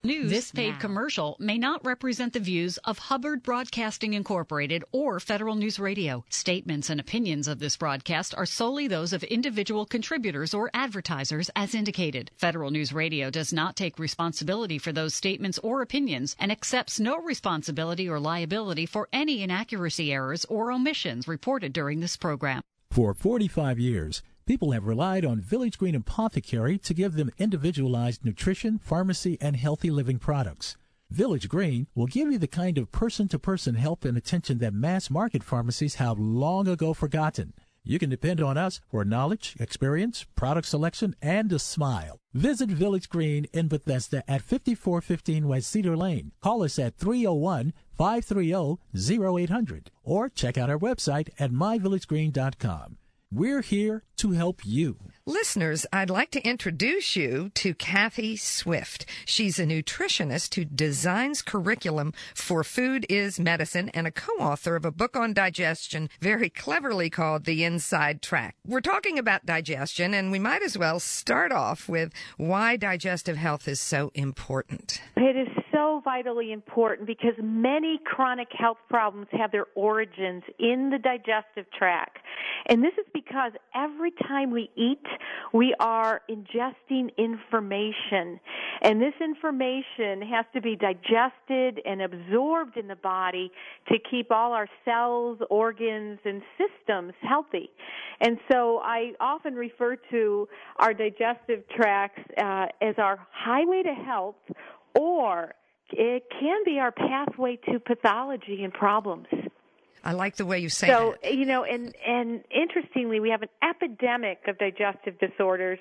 News This paid now. commercial may not represent the views of Hubbard Broadcasting Incorporated or Federal News Radio. Statements and opinions of this broadcast are solely those of individual contributors or advertisers as indicated. Federal News Radio does not take responsibility for those statements or opinions and accepts no responsibility or liability for any inaccuracy, errors, or omissions reported during this program. For 45 years, people have relied on Village Green Apothecary to give them individualized nutrition, pharmacy, and healthy living products. Village Green will give you the kind of person-to-person help and attention that mass-market pharmacies have long ago forgotten. You can depend on us for knowledge, experience, product selection, and a smile. Visit Village Green in Bethesda at 5415 West Cedar Lane. Call us at 301-530-0800 or check out our website at myvillagegreen.com. We're here to help you. Listeners, I'd like to introduce you to Kathy Swift. She's a nutritionist who designs curriculum for Food is Medicine and a co-author of a book on digestion very cleverly called The Inside Track. We're talking about digestion, and we might as well start off with why digestive health is so important. It is so vitally important because many chronic health problems have their origins in the digestive tract. And this is because every time we eat, we are ingesting information. And this information has to be digested and absorbed in the body to keep all our cells, organs, and systems healthy. And so I often refer to our digestive tracts as our highway to health, or it can be our pathway to pathology and problems. I like the way you say that. So, you know, and interestingly, we have an epidemic of digestive disorders,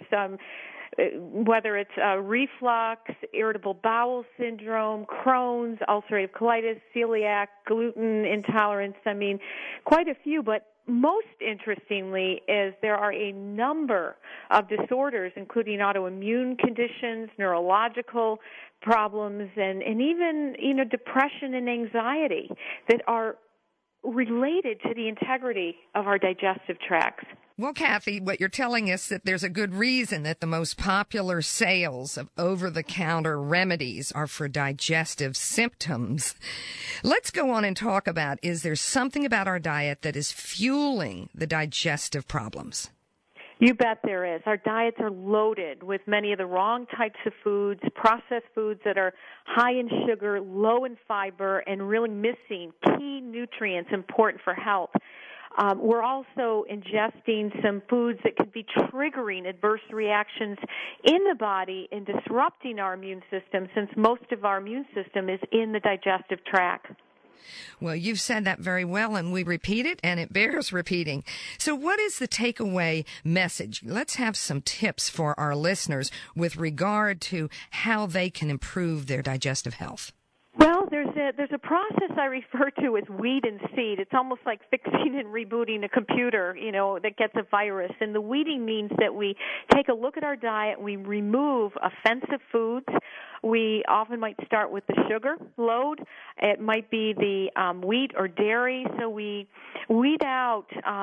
whether it's reflux, irritable bowel syndrome, Crohn's, ulcerative colitis, celiac, gluten intolerance. I mean, quite a few, but most interestingly is there are a number of disorders, including autoimmune conditions, neurological problems, and even, depression and anxiety that are related to the integrity of our digestive tracts. Well, Kathy, what you're telling us that there's a good reason that the most popular sales of over-the-counter remedies are for digestive symptoms. Let's go on and talk about, is there something about our diet that is fueling the digestive problems? You bet there is. Our diets are loaded with many of the wrong types of foods, processed foods that are high in sugar, low in fiber, and really missing key nutrients important for health. We're also ingesting some foods that could be triggering adverse reactions in the body and disrupting our immune system, since most of our immune system is in the digestive tract. Well, you've said that very well, and we repeat it, and it bears repeating. So what is the takeaway message? Let's have some tips for our listeners with regard to how they can improve their digestive health. Well, there's a process I refer to as weed and seed. It's almost like fixing and rebooting a computer, that gets a virus. And the weeding means that we take a look at our diet, we remove offensive foods. We often might start with the sugar load. It might be the wheat or dairy. So we weed out,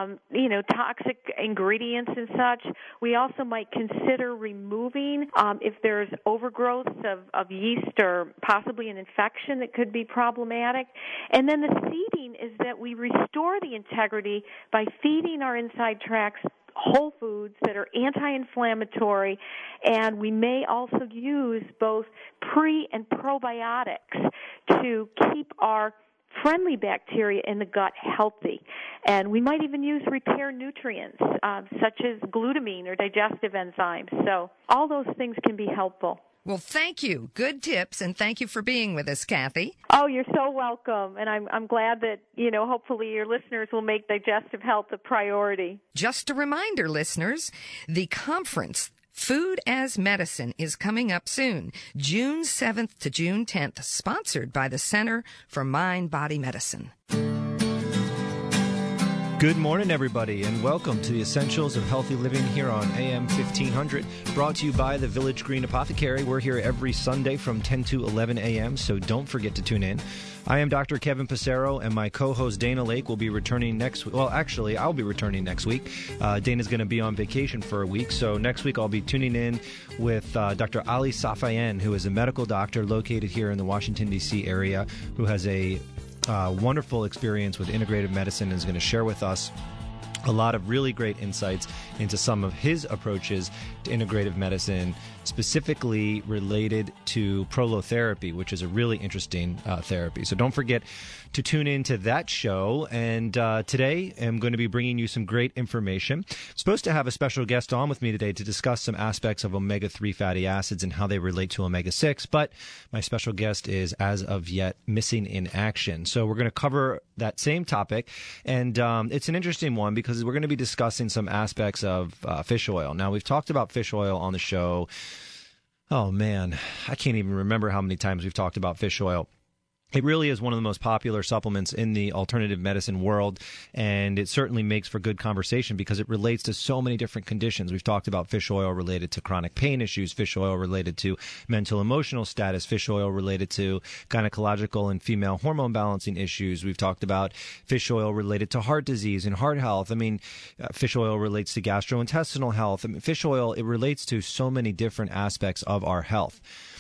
toxic ingredients and such. We also might consider removing if there's overgrowth of yeast or possibly an infection that could be problematic. And then the seeding is that we restore the integrity by feeding our inside tracts whole foods that are anti-inflammatory, and we may also use both pre- and probiotics to keep our friendly bacteria in the gut healthy. And we might even use repair nutrients such as glutamine or digestive enzymes. So all those things can be helpful. Well, thank you. Good tips, and thank you for being with us, Kathy. Oh, you're so welcome. And I'm glad that, hopefully your listeners will make digestive health a priority. Just a reminder, listeners, the conference Food as Medicine is coming up soon, June 7th to June 10th, sponsored by the Center for Mind-Body Medicine. Good morning, everybody, and welcome to the Essentials of Healthy Living here on AM 1500, brought to you by the Village Green Apothecary. We're here every Sunday from 10 to 11 a.m., so don't forget to tune in. I am Dr. Kevin Passero, and my co-host Dana Lake will be returning next week. Well, actually, I'll be returning next week. Dana's going to be on vacation for a week, so next week I'll be tuning in with Dr. Ali Safayan, who is a medical doctor located here in the Washington, D.C. area, who has a wonderful experience with integrative medicine and is going to share with us a lot of really great insights into some of his approaches to integrative medicine, specifically related to prolotherapy, which is a really interesting therapy. So don't forget to tune in to that show. And today I'm going to be bringing you some great information. I'm supposed to have a special guest on with me today to discuss some aspects of omega-3 fatty acids and how they relate to omega-6, but my special guest is, as of yet, missing in action. So we're going to cover that same topic, and it's an interesting one because we're going to be discussing some aspects of fish oil. Now, we've talked about fish oil on the show. Oh, man, I can't even remember how many times we've talked about fish oil. It really is one of the most popular supplements in the alternative medicine world, and it certainly makes for good conversation because it relates to so many different conditions. We've talked about fish oil related to chronic pain issues, fish oil related to mental emotional status, fish oil related to gynecological and female hormone balancing issues. We've talked about fish oil related to heart disease and heart health. I mean, fish oil relates to gastrointestinal health. I mean, fish oil, it relates to so many different aspects of our health.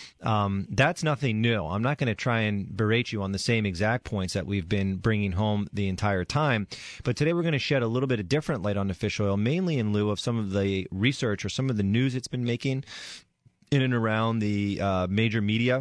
That's nothing new. I'm not going to try and berate you on the same exact points that we've been bringing home the entire time. But today we're going to shed a little bit of different light on the fish oil, mainly in lieu of some of the research or some of the news it's been making in and around the major media.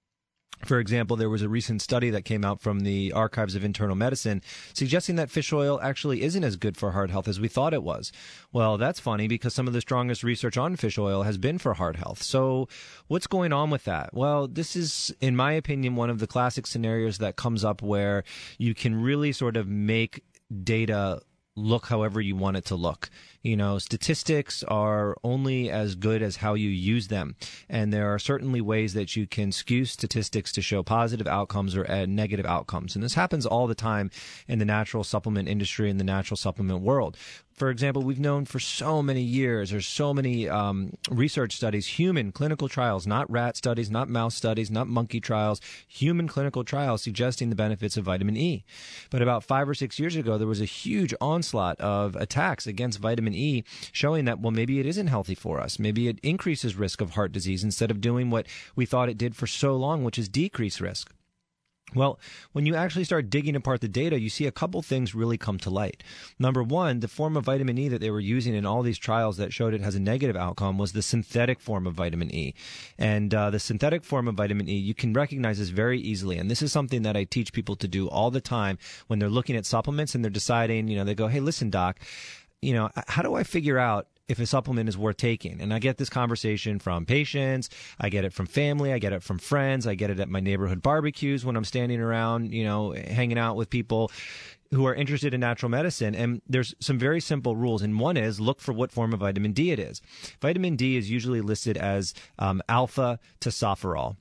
For example, there was a recent study that came out from the Archives of Internal Medicine suggesting that fish oil actually isn't as good for heart health as we thought it was. Well, that's funny because some of the strongest research on fish oil has been for heart health. So what's going on with that? Well, this is, in my opinion, one of the classic scenarios that comes up where you can really sort of make data look however you want it to look. You know, statistics are only as good as how you use them. And there are certainly ways that you can skew statistics to show positive outcomes or negative outcomes. And this happens all the time in the natural supplement industry and the natural supplement world. For example, we've known for so many years, there's so many research studies, human clinical trials, not rat studies, not mouse studies, not monkey trials, human clinical trials suggesting the benefits of vitamin E. But about 5 or 6 years ago, there was a huge onslaught of attacks against vitamin E, showing that, well, maybe it isn't healthy for us. Maybe it increases risk of heart disease instead of doing what we thought it did for so long, which is decrease risk. Well, when you actually start digging apart the data, you see a couple things really come to light. Number one, the form of vitamin E that they were using in all these trials that showed it has a negative outcome was the synthetic form of vitamin E. And the synthetic form of vitamin E, you can recognize this very easily. And this is something that I teach people to do all the time when they're looking at supplements and they're deciding, you know, they go, hey, listen, doc, you know, how do I figure out if a supplement is worth taking? And I get this conversation from patients, I get it from family, I get it from friends, I get it at my neighborhood barbecues when I'm standing around, you know, hanging out with people who are interested in natural medicine. And there's some very simple rules. And one is look for what form of vitamin D it is. Vitamin D is usually listed as alpha tocopherol.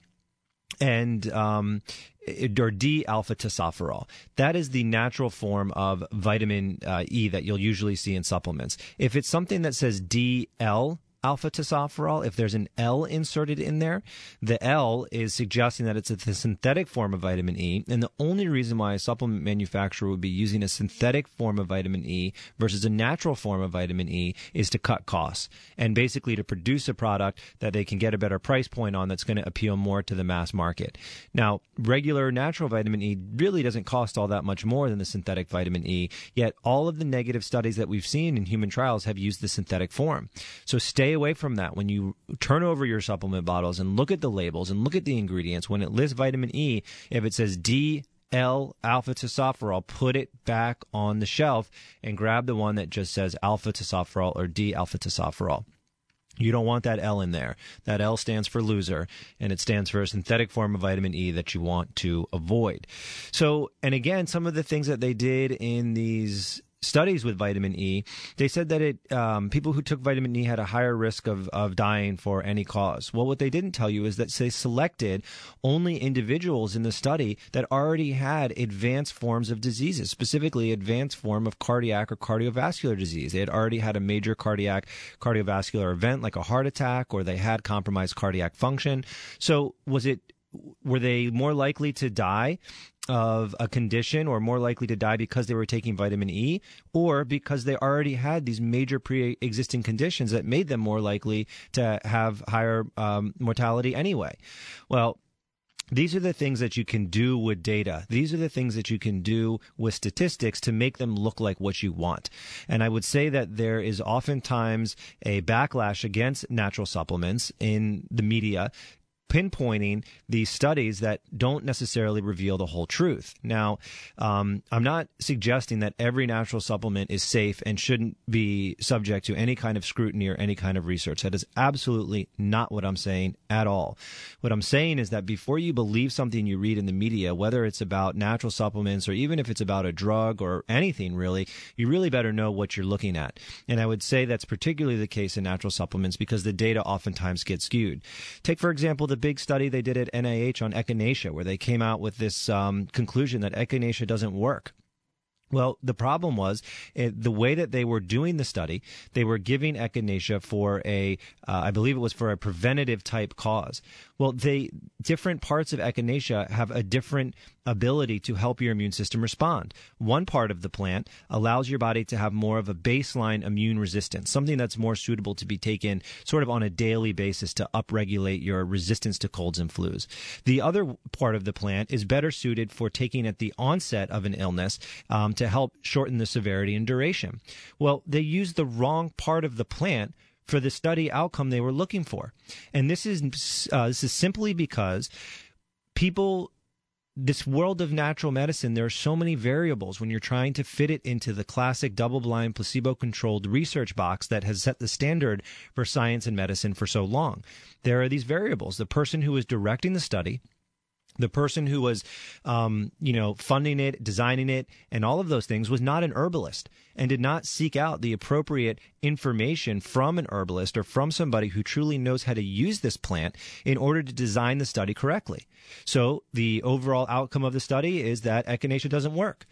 And or D-alpha tocopherol. That is the natural form of vitamin E that you'll usually see in supplements. If it's something that says DL alpha tocopherol, if there's an L inserted in there, the L is suggesting that it's a synthetic form of vitamin E. And the only reason why a supplement manufacturer would be using a synthetic form of vitamin E versus a natural form of vitamin E is to cut costs and basically to produce a product that they can get a better price point on that's going to appeal more to the mass market. Now, regular natural vitamin E really doesn't cost all that much more than the synthetic vitamin E, yet all of the negative studies that we've seen in human trials have used the synthetic form. So stay away from that. When you turn over your supplement bottles and look at the labels and look at the ingredients, when it lists vitamin E, if it says DL alpha tocopherol, put it back on the shelf and grab the one that just says alpha tocopherol or D alpha tocopherol. You don't want that L in there. That L stands for loser, and it stands for a synthetic form of vitamin E that you want to avoid. So, and again, some of the things that they did in these studies with vitamin E, they said that people who took vitamin E had a higher risk of dying for any cause. Well, what they didn't tell you is that they selected only individuals in the study that already had advanced forms of diseases, specifically advanced form of cardiac or cardiovascular disease. They had already had a major cardiovascular event like a heart attack, or they had compromised cardiac function. So were they more likely to die of a condition, or more likely to die because they were taking vitamin E, or because they already had these major pre-existing conditions that made them more likely to have higher mortality anyway? Well, these are the things that you can do with data. These are the things that you can do with statistics to make them look like what you want. And I would say that there is oftentimes a backlash against natural supplements in the media, pinpointing these studies that don't necessarily reveal the whole truth. Now, I'm not suggesting that every natural supplement is safe and shouldn't be subject to any kind of scrutiny or any kind of research. That is absolutely not what I'm saying at all. What I'm saying is that before you believe something you read in the media, whether it's about natural supplements or even if it's about a drug or anything really, you really better know what you're looking at. And I would say that's particularly the case in natural supplements because the data oftentimes gets skewed. Take, for example, the big study they did at NIH on echinacea, where they came out with this conclusion that echinacea doesn't work. Well, the problem was the way that they were doing the study, they were giving echinacea for I believe it was for a preventative type cause. Well, different parts of echinacea have a different ability to help your immune system respond. One part of the plant allows your body to have more of a baseline immune resistance, something that's more suitable to be taken sort of on a daily basis to upregulate your resistance to colds and flus. The other part of the plant is better suited for taking at the onset of an illness to help shorten the severity and duration. Well, they used the wrong part of the plant for the study outcome they were looking for. And this is simply because this world of natural medicine, there are so many variables when you're trying to fit it into the classic double-blind, placebo-controlled research box that has set the standard for science and medicine for so long. There are these variables. The person who was directing the study, the person who was, funding it, designing it, and all of those things was not an herbalist and did not seek out the appropriate information from an herbalist or from somebody who truly knows how to use this plant in order to design the study correctly. So the overall outcome of the study is that echinacea doesn't work.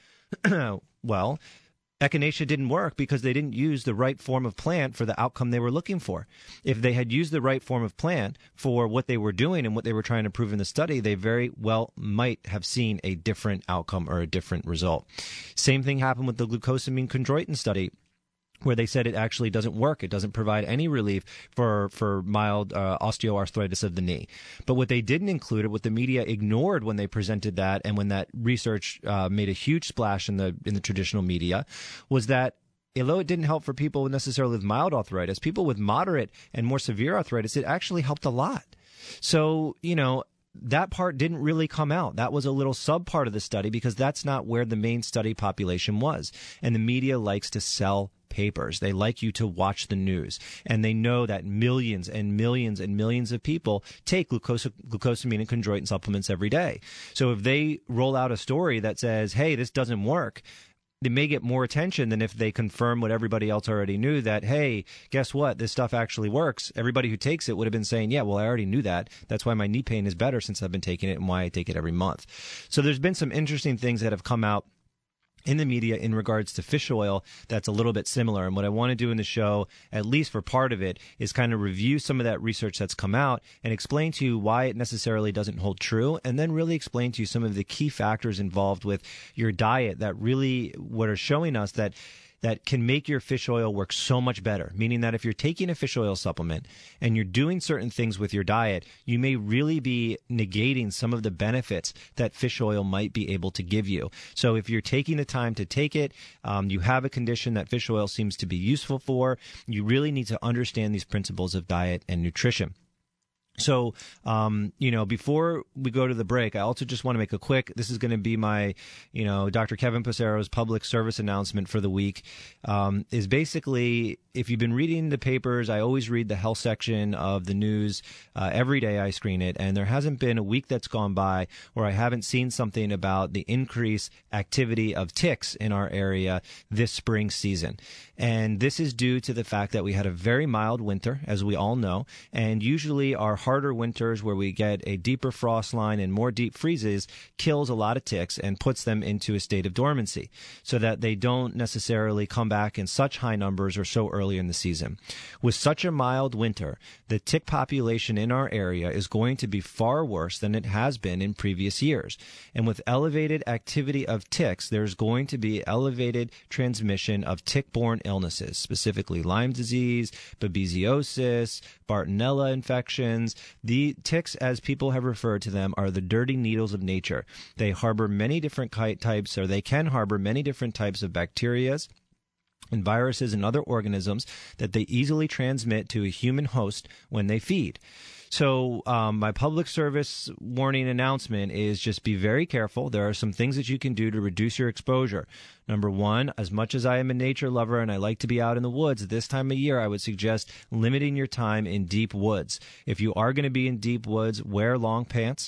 Well, echinacea didn't work because they didn't use the right form of plant for the outcome they were looking for. If they had used the right form of plant for what they were doing and what they were trying to prove in the study, they very well might have seen a different outcome or a different result. Same thing happened with the glucosamine chondroitin study, where they said it actually doesn't work. It doesn't provide any relief for mild osteoarthritis of the knee. But what they didn't include, or what the media ignored when they presented that, and when that research made a huge splash in the traditional media, was that although it didn't help for people necessarily with mild arthritis, people with moderate and more severe arthritis, it actually helped a lot. So, that part didn't really come out. That was a little sub part of the study because that's not where the main study population was. And the media likes to sell papers. They like you to watch the news. And they know that millions and millions and millions of people take glucosamine and chondroitin supplements every day. So if they roll out a story that says, hey, this doesn't work, they may get more attention than if they confirm what everybody else already knew, that, hey, guess what? This stuff actually works. Everybody who takes it would have been saying, yeah, well, I already knew that. That's why my knee pain is better since I've been taking it and why I take it every month. So there's been some interesting things that have come out in the media in regards to fish oil that's a little bit similar. And what I want to do in the show, at least for part of it, is kind of review some of that research that's come out and explain to you why it necessarily doesn't hold true, and then really explain to you some of the key factors involved with your diet that really what are showing us that can make your fish oil work so much better, meaning that if you're taking a fish oil supplement and you're doing certain things with your diet, you may really be negating some of the benefits that fish oil might be able to give you. So if you're taking the time to take it, you have a condition that fish oil seems to be useful for, you really need to understand these principles of diet and nutrition. So, before we go to the break, I also just want to make this is going to be my, Dr. Kevin Passero's public service announcement for the week, is basically, if you've been reading the papers, I always read the health section of the news. Every day I screen it, and there hasn't been a week that's gone by where I haven't seen something about the increased activity of ticks in our area this spring season. And this is due to the fact that we had a very mild winter, as we all know, and usually our harder winters where we get a deeper frost line and more deep freezes kills a lot of ticks and puts them into a state of dormancy so that they don't necessarily come back in such high numbers or so early in the season. With such a mild winter, the tick population in our area is going to be far worse than it has been in previous years. And with elevated activity of ticks, there's going to be elevated transmission of tick-borne illnesses, specifically Lyme disease, babesiosis, Bartonella infections. The ticks, as people have referred to them, are the dirty needles of nature. They harbor many different types, or they can harbor many different types of bacteria and viruses and other organisms that they easily transmit to a human host when they feed. So my public service warning announcement is just be very careful. There are some things that you can do to reduce your exposure. Number one, as much as I am a nature lover and I like to be out in the woods, this time of year I would suggest limiting your time in deep woods. If you are going to be in deep woods, wear long pants.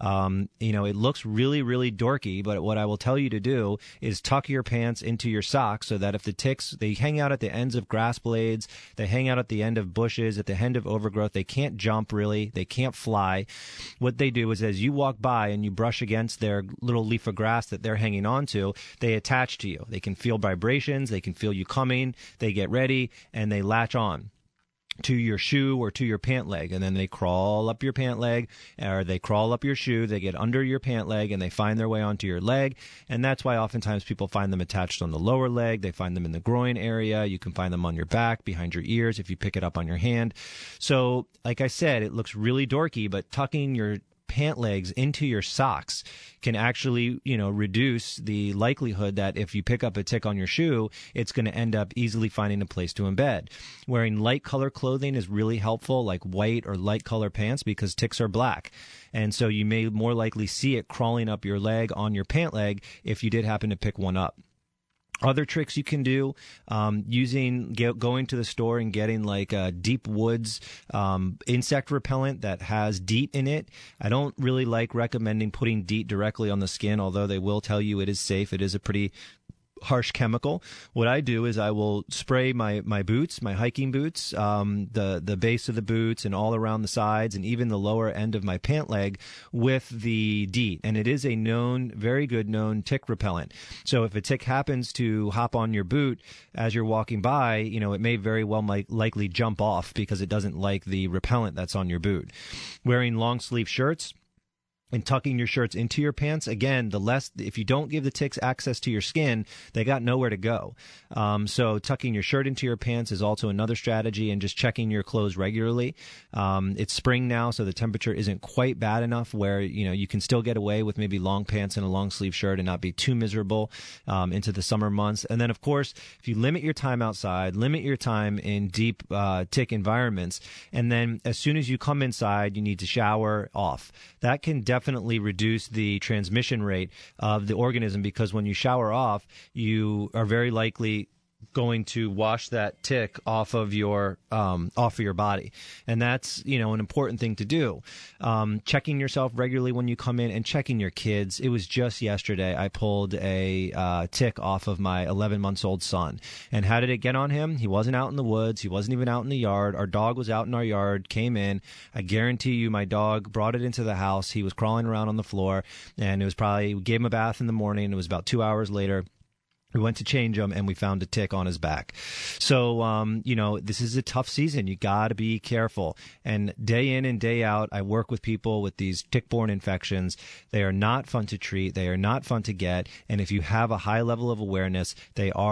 It looks really, really dorky, but what I will tell you to do is tuck your pants into your socks so that if the ticks, they hang out at the ends of grass blades, they hang out at the end of bushes, at the end of overgrowth, they can't jump really, they can't fly. What they do is as you walk by and you brush against their little leaf of grass that they're hanging onto, they attach to you. They can feel vibrations, they can feel you coming, they get ready, and they latch on to your shoe or to your pant leg, and then they crawl up your pant leg, or they crawl up your shoe, they get under your pant leg, and they find their way onto your leg, and that's why oftentimes people find them attached on the lower leg, they find them in the groin area, you can find them on your back, behind your ears, if you pick it up on your hand. So, like I said, it looks really dorky, but tucking your pant legs into your socks can actually, reduce the likelihood that if you pick up a tick on your shoe, it's going to end up easily finding a place to embed. Wearing light color clothing is really helpful, like white or light color pants, because ticks are black. And so you may more likely see it crawling up your leg on your pant leg if you did happen to pick one up. Other tricks you can do, going to the store and getting like a Deep Woods insect repellent that has DEET in it. I don't really like recommending putting DEET directly on the skin, although they will tell you it is safe. It is a pretty harsh chemical. What I do is I will spray my boots, my hiking boots, the base of the boots and all around the sides and even the lower end of my pant leg with the DEET. And it is a very good known tick repellent. So if a tick happens to hop on your boot as you're walking by, it may very well likely jump off because it doesn't like the repellent that's on your boot. Wearing long sleeve shirts and tucking your shirts into your pants, again, if you don't give the ticks access to your skin, they got nowhere to go. So tucking your shirt into your pants is also another strategy, and just checking your clothes regularly. It's spring now, so the temperature isn't quite bad enough where, you can still get away with maybe long pants and a long sleeve shirt and not be too miserable into the summer months. And then, of course, if you limit your time outside, limit your time in deep tick environments, and then as soon as you come inside, you need to shower off. That can definitely reduce the transmission rate of the organism, because when you shower off, you are very likely going to wash that tick off of your body, and that's an important thing to do. Checking yourself regularly when you come in, and checking your kids. It was just yesterday I pulled a tick off of my 11-month-old son. And how did it get on him? He wasn't out in the woods. He wasn't even out in the yard. Our dog was out in our yard, came in. I guarantee you my dog brought it into the house. He was crawling around on the floor, and we gave him a bath in the morning. It was about 2 hours later. We went to change him, and we found a tick on his back. So, this is a tough season. You got to be careful. And day in and day out, I work with people with these tick-borne infections. They are not fun to treat. They are not fun to get. And if you have a high level of awareness, they are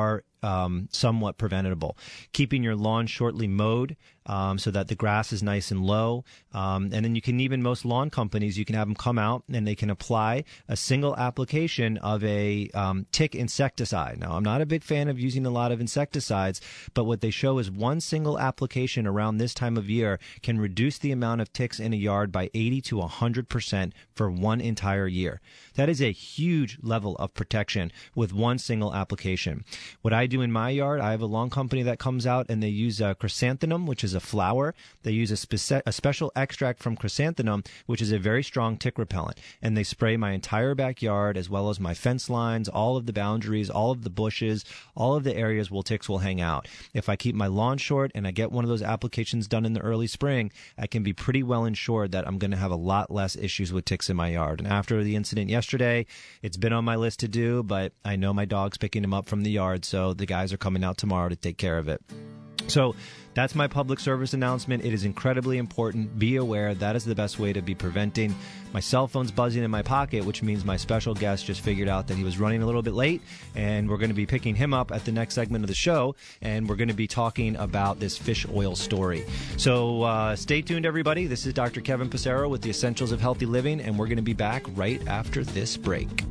somewhat preventable. Keeping your lawn shortly mowed so that the grass is nice and low. And then you can even, most lawn companies, you can have them come out and they can apply a single application of a tick insecticide. Now, I'm not a big fan of using a lot of insecticides, but what they show is one single application around this time of year can reduce the amount of ticks in a yard by 80 to 100% for one entire year. That is a huge level of protection with one single application. What I do in my yard, I have a lawn company that comes out and they use chrysanthemum, which is a flower. They use a special extract from chrysanthemum, which is a very strong tick repellent. And they spray my entire backyard as well as my fence lines, all of the boundaries, all of the bushes, all of the areas where ticks will hang out. If I keep my lawn short and I get one of those applications done in the early spring, I can be pretty well ensured that I'm going to have a lot less issues with ticks in my yard. And after the incident yesterday, it's been on my list to do, but I know my dog's picking him up from the yard, so the guys are coming out tomorrow to take care of it. So that's my public service announcement. It is incredibly important. Be aware. That is the best way to be preventing. My cell phone's buzzing in my pocket, which means my special guest just figured out that he was running a little bit late, and we're going to be picking him up at the next segment of the show, and we're going to be talking about this fish oil story. So stay tuned, everybody. This is Dr. Kevin Passero with the Essentials of Healthy Living, and we're going to be back right after this break.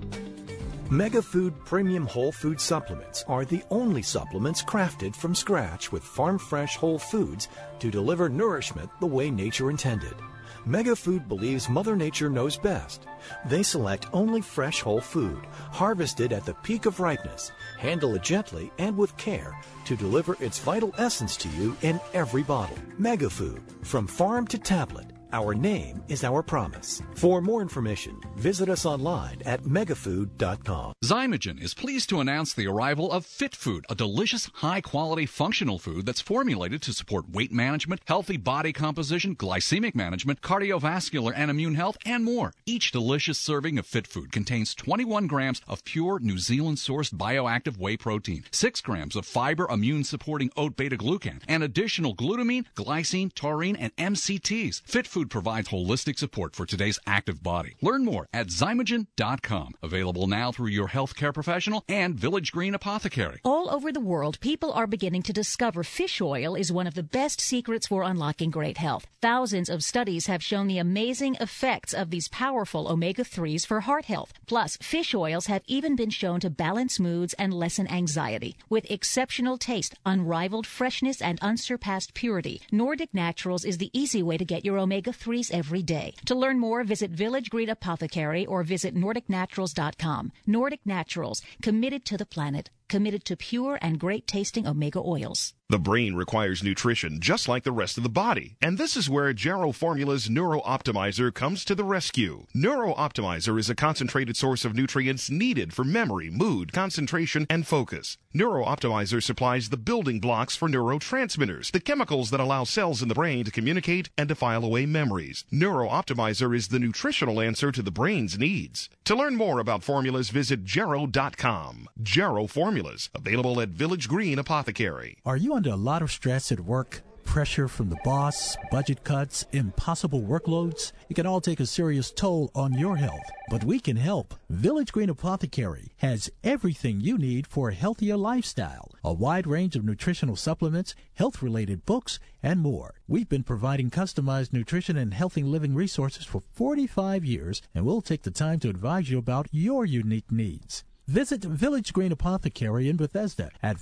MegaFood Premium Whole Food Supplements are the only supplements crafted from scratch with farm-fresh whole foods to deliver nourishment the way nature intended. MegaFood believes Mother Nature knows best. They select only fresh whole food, harvested at the peak of ripeness, handle it gently and with care to deliver its vital essence to you in every bottle. MegaFood, from farm to tablet. Our name is our promise. For more information, visit us online at megafood.com. Zymogen is pleased to announce the arrival of Fit Food, a delicious, high-quality functional food that's formulated to support weight management, healthy body composition, glycemic management, cardiovascular and immune health, and more. Each delicious serving of Fit Food contains 21 grams of pure New Zealand-sourced bioactive whey protein, 6 grams of fiber immune-supporting oat beta-glucan, and additional glutamine, glycine, taurine, and MCTs. Fit Food provides holistic support for today's active body. Learn more at Zymogen.com. Available now through your healthcare professional and Village Green Apothecary. All over the world, people are beginning to discover fish oil is one of the best secrets for unlocking great health. Thousands of studies have shown the amazing effects of these powerful omega-3s for heart health. Plus, fish oils have even been shown to balance moods and lessen anxiety. With exceptional taste, unrivaled freshness, and unsurpassed purity, Nordic Naturals is the easy way to get your omega-3s every day. To learn more, visit Village Green Apothecary or visit NordicNaturals.com. Nordic Naturals, committed to the planet, committed to pure and great-tasting omega oils. The brain requires nutrition just like the rest of the body, and this is where Jarrow Formula's Neuro Optimizer comes to the rescue. Neuro Optimizer is a concentrated source of nutrients needed for memory, mood, concentration, and focus. Neuro Optimizer supplies the building blocks for neurotransmitters, the chemicals that allow cells in the brain to communicate and to file away memories. Neuro Optimizer is the nutritional answer to the brain's needs. To learn more about formulas, visit Jarrow.com. Jarrow Formulas, available at Village Green Apothecary. Are you under a lot of stress at work? Pressure from the boss, budget cuts, impossible workloads? It can all take a serious toll on your health. But we can help. Village Green Apothecary has everything you need for a healthier lifestyle. A wide range of nutritional supplements, health-related books, and more. We've been providing customized nutrition and healthy living resources for 45 years, and we'll take the time to advise you about your unique needs. Visit Village Green Apothecary in Bethesda at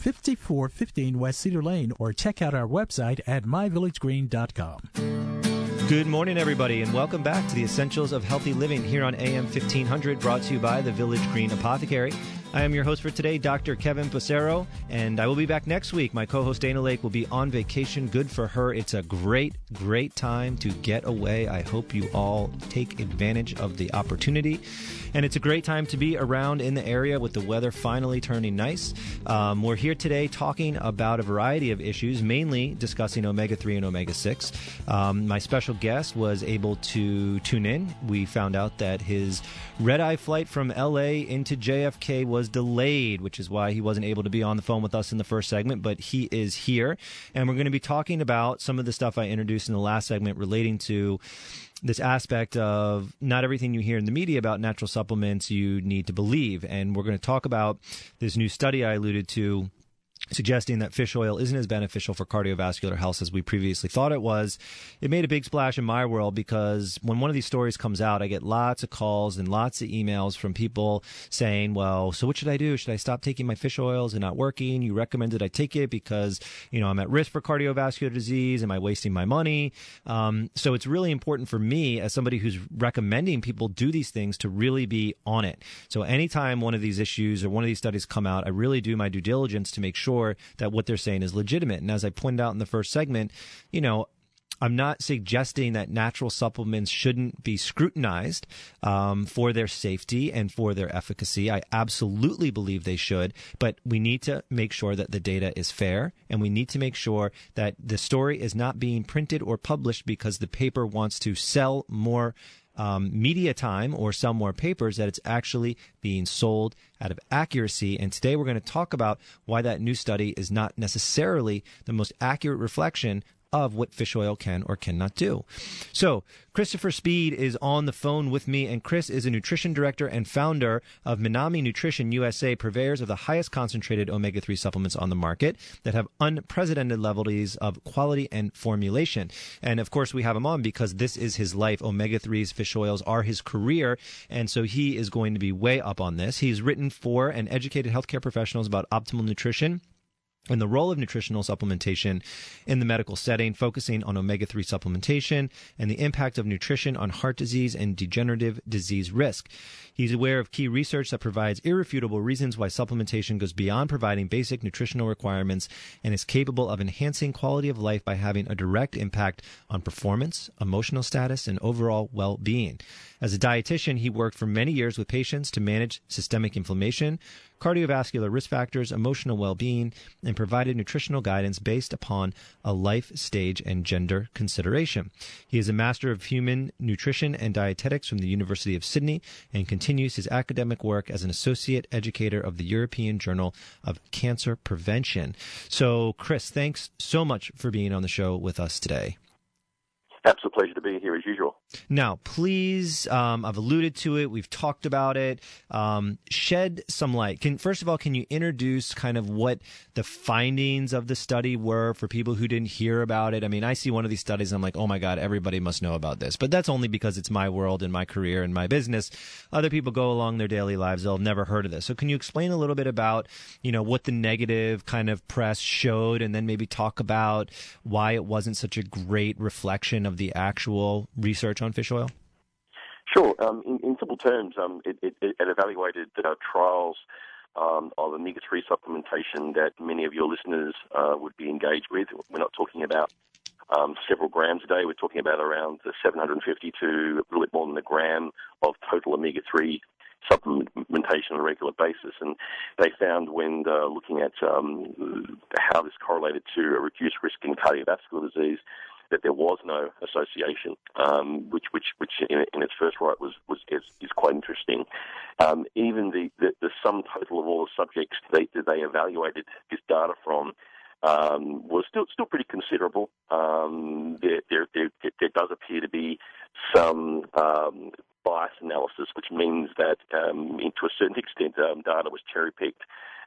5415 West Cedar Lane or check out our website at myvillagegreen.com. Good morning, everybody, and welcome back to the Essentials of Healthy Living here on AM 1500, brought to you by the Village Green Apothecary. I am your host for today, Dr. Kevin Passero, and I will be back next week. My co-host Dana Lake will be on vacation. Good for her. It's a great, great time to get away. I hope you all take advantage of the opportunity. And it's a great time to be around in the area with the weather finally turning nice. We're here today talking about a variety of issues, mainly discussing omega-3 and omega-6. My special guest was able to tune in. We found out that his red-eye flight from L.A. into JFK was delayed, which is why he wasn't able to be on the phone with us in the first segment, but he is here. And we're going to be talking about some of the stuff I introduced in the last segment relating to this aspect of not everything you hear in the media about natural supplements you need to believe. And we're going to talk about this new study I alluded to suggesting that fish oil isn't as beneficial for cardiovascular health as we previously thought it was. It made a big splash in my world because when one of these stories comes out, I get lots of calls and lots of emails from people saying, well, so what should I do? Should I stop taking my fish oils? They're not working. You recommended I take it because, I'm at risk for cardiovascular disease. Am I wasting my money? So it's really important for me as somebody who's recommending people do these things to really be on it. So anytime one of these issues or one of these studies come out, I really do my due diligence to make sure that what they're saying is legitimate. And as I pointed out in the first segment, I'm not suggesting that natural supplements shouldn't be scrutinized for their safety and for their efficacy. I absolutely believe they should, but we need to make sure that the data is fair, and we need to make sure that the story is not being printed or published because the paper wants to sell more media time or sell more papers, that it's actually being sold out of accuracy. And today we're going to talk about why that new study is not necessarily the most accurate reflection of what fish oil can or cannot do. So Christopher Speed is on the phone with me, and Chris is a nutrition director and founder of Minami Nutrition USA, purveyors of the highest concentrated omega-3 supplements on the market that have unprecedented levels of quality and formulation. And of course, we have him on because this is his life. Omega-3s, fish oils are his career, and so he is going to be way up on this. He's written for and educated healthcare professionals about optimal nutrition and the role of nutritional supplementation in the medical setting, focusing on omega-3 supplementation and the impact of nutrition on heart disease and degenerative disease risk. He's aware of key research that provides irrefutable reasons why supplementation goes beyond providing basic nutritional requirements and is capable of enhancing quality of life by having a direct impact on performance, emotional status, and overall well-being. As a dietitian, he worked for many years with patients to manage systemic inflammation, cardiovascular risk factors, emotional well-being, and provided nutritional guidance based upon a life stage and gender consideration. He is a Master of Human Nutrition and Dietetics from the University of Sydney and continues his academic work as an associate educator of the European Journal of Cancer Prevention. So, Chris, thanks so much for being on the show with us today. Absolute pleasure to be here as usual. Now, please, I've alluded to it. We've talked about it. Shed some light. First of all, can you introduce kind of what the findings of the study were for people who didn't hear about it? I mean, I see one of these studies and I'm like, oh my God, everybody must know about this. But that's only because it's my world and my career and my business. Other people go along their daily lives. They'll have never heard of this. So can you explain a little bit about, what the negative kind of press showed, and then maybe talk about why it wasn't such a great reflection of the actual research on fish oil? Sure. In simple terms, it evaluated trials of omega-3 supplementation that many of your listeners would be engaged with. We're not talking about several grams a day. We're talking about around 750 to a little bit more than a gram of total omega-3 supplementation on a regular basis. And they found when looking at how this correlated to a reduced risk in cardiovascular disease, that there was no association, which in its first right is quite interesting. Even the sum total of all the subjects they evaluated this data from was still pretty considerable. There does appear to be some bias analysis, which means that to a certain extent data was cherry-picked.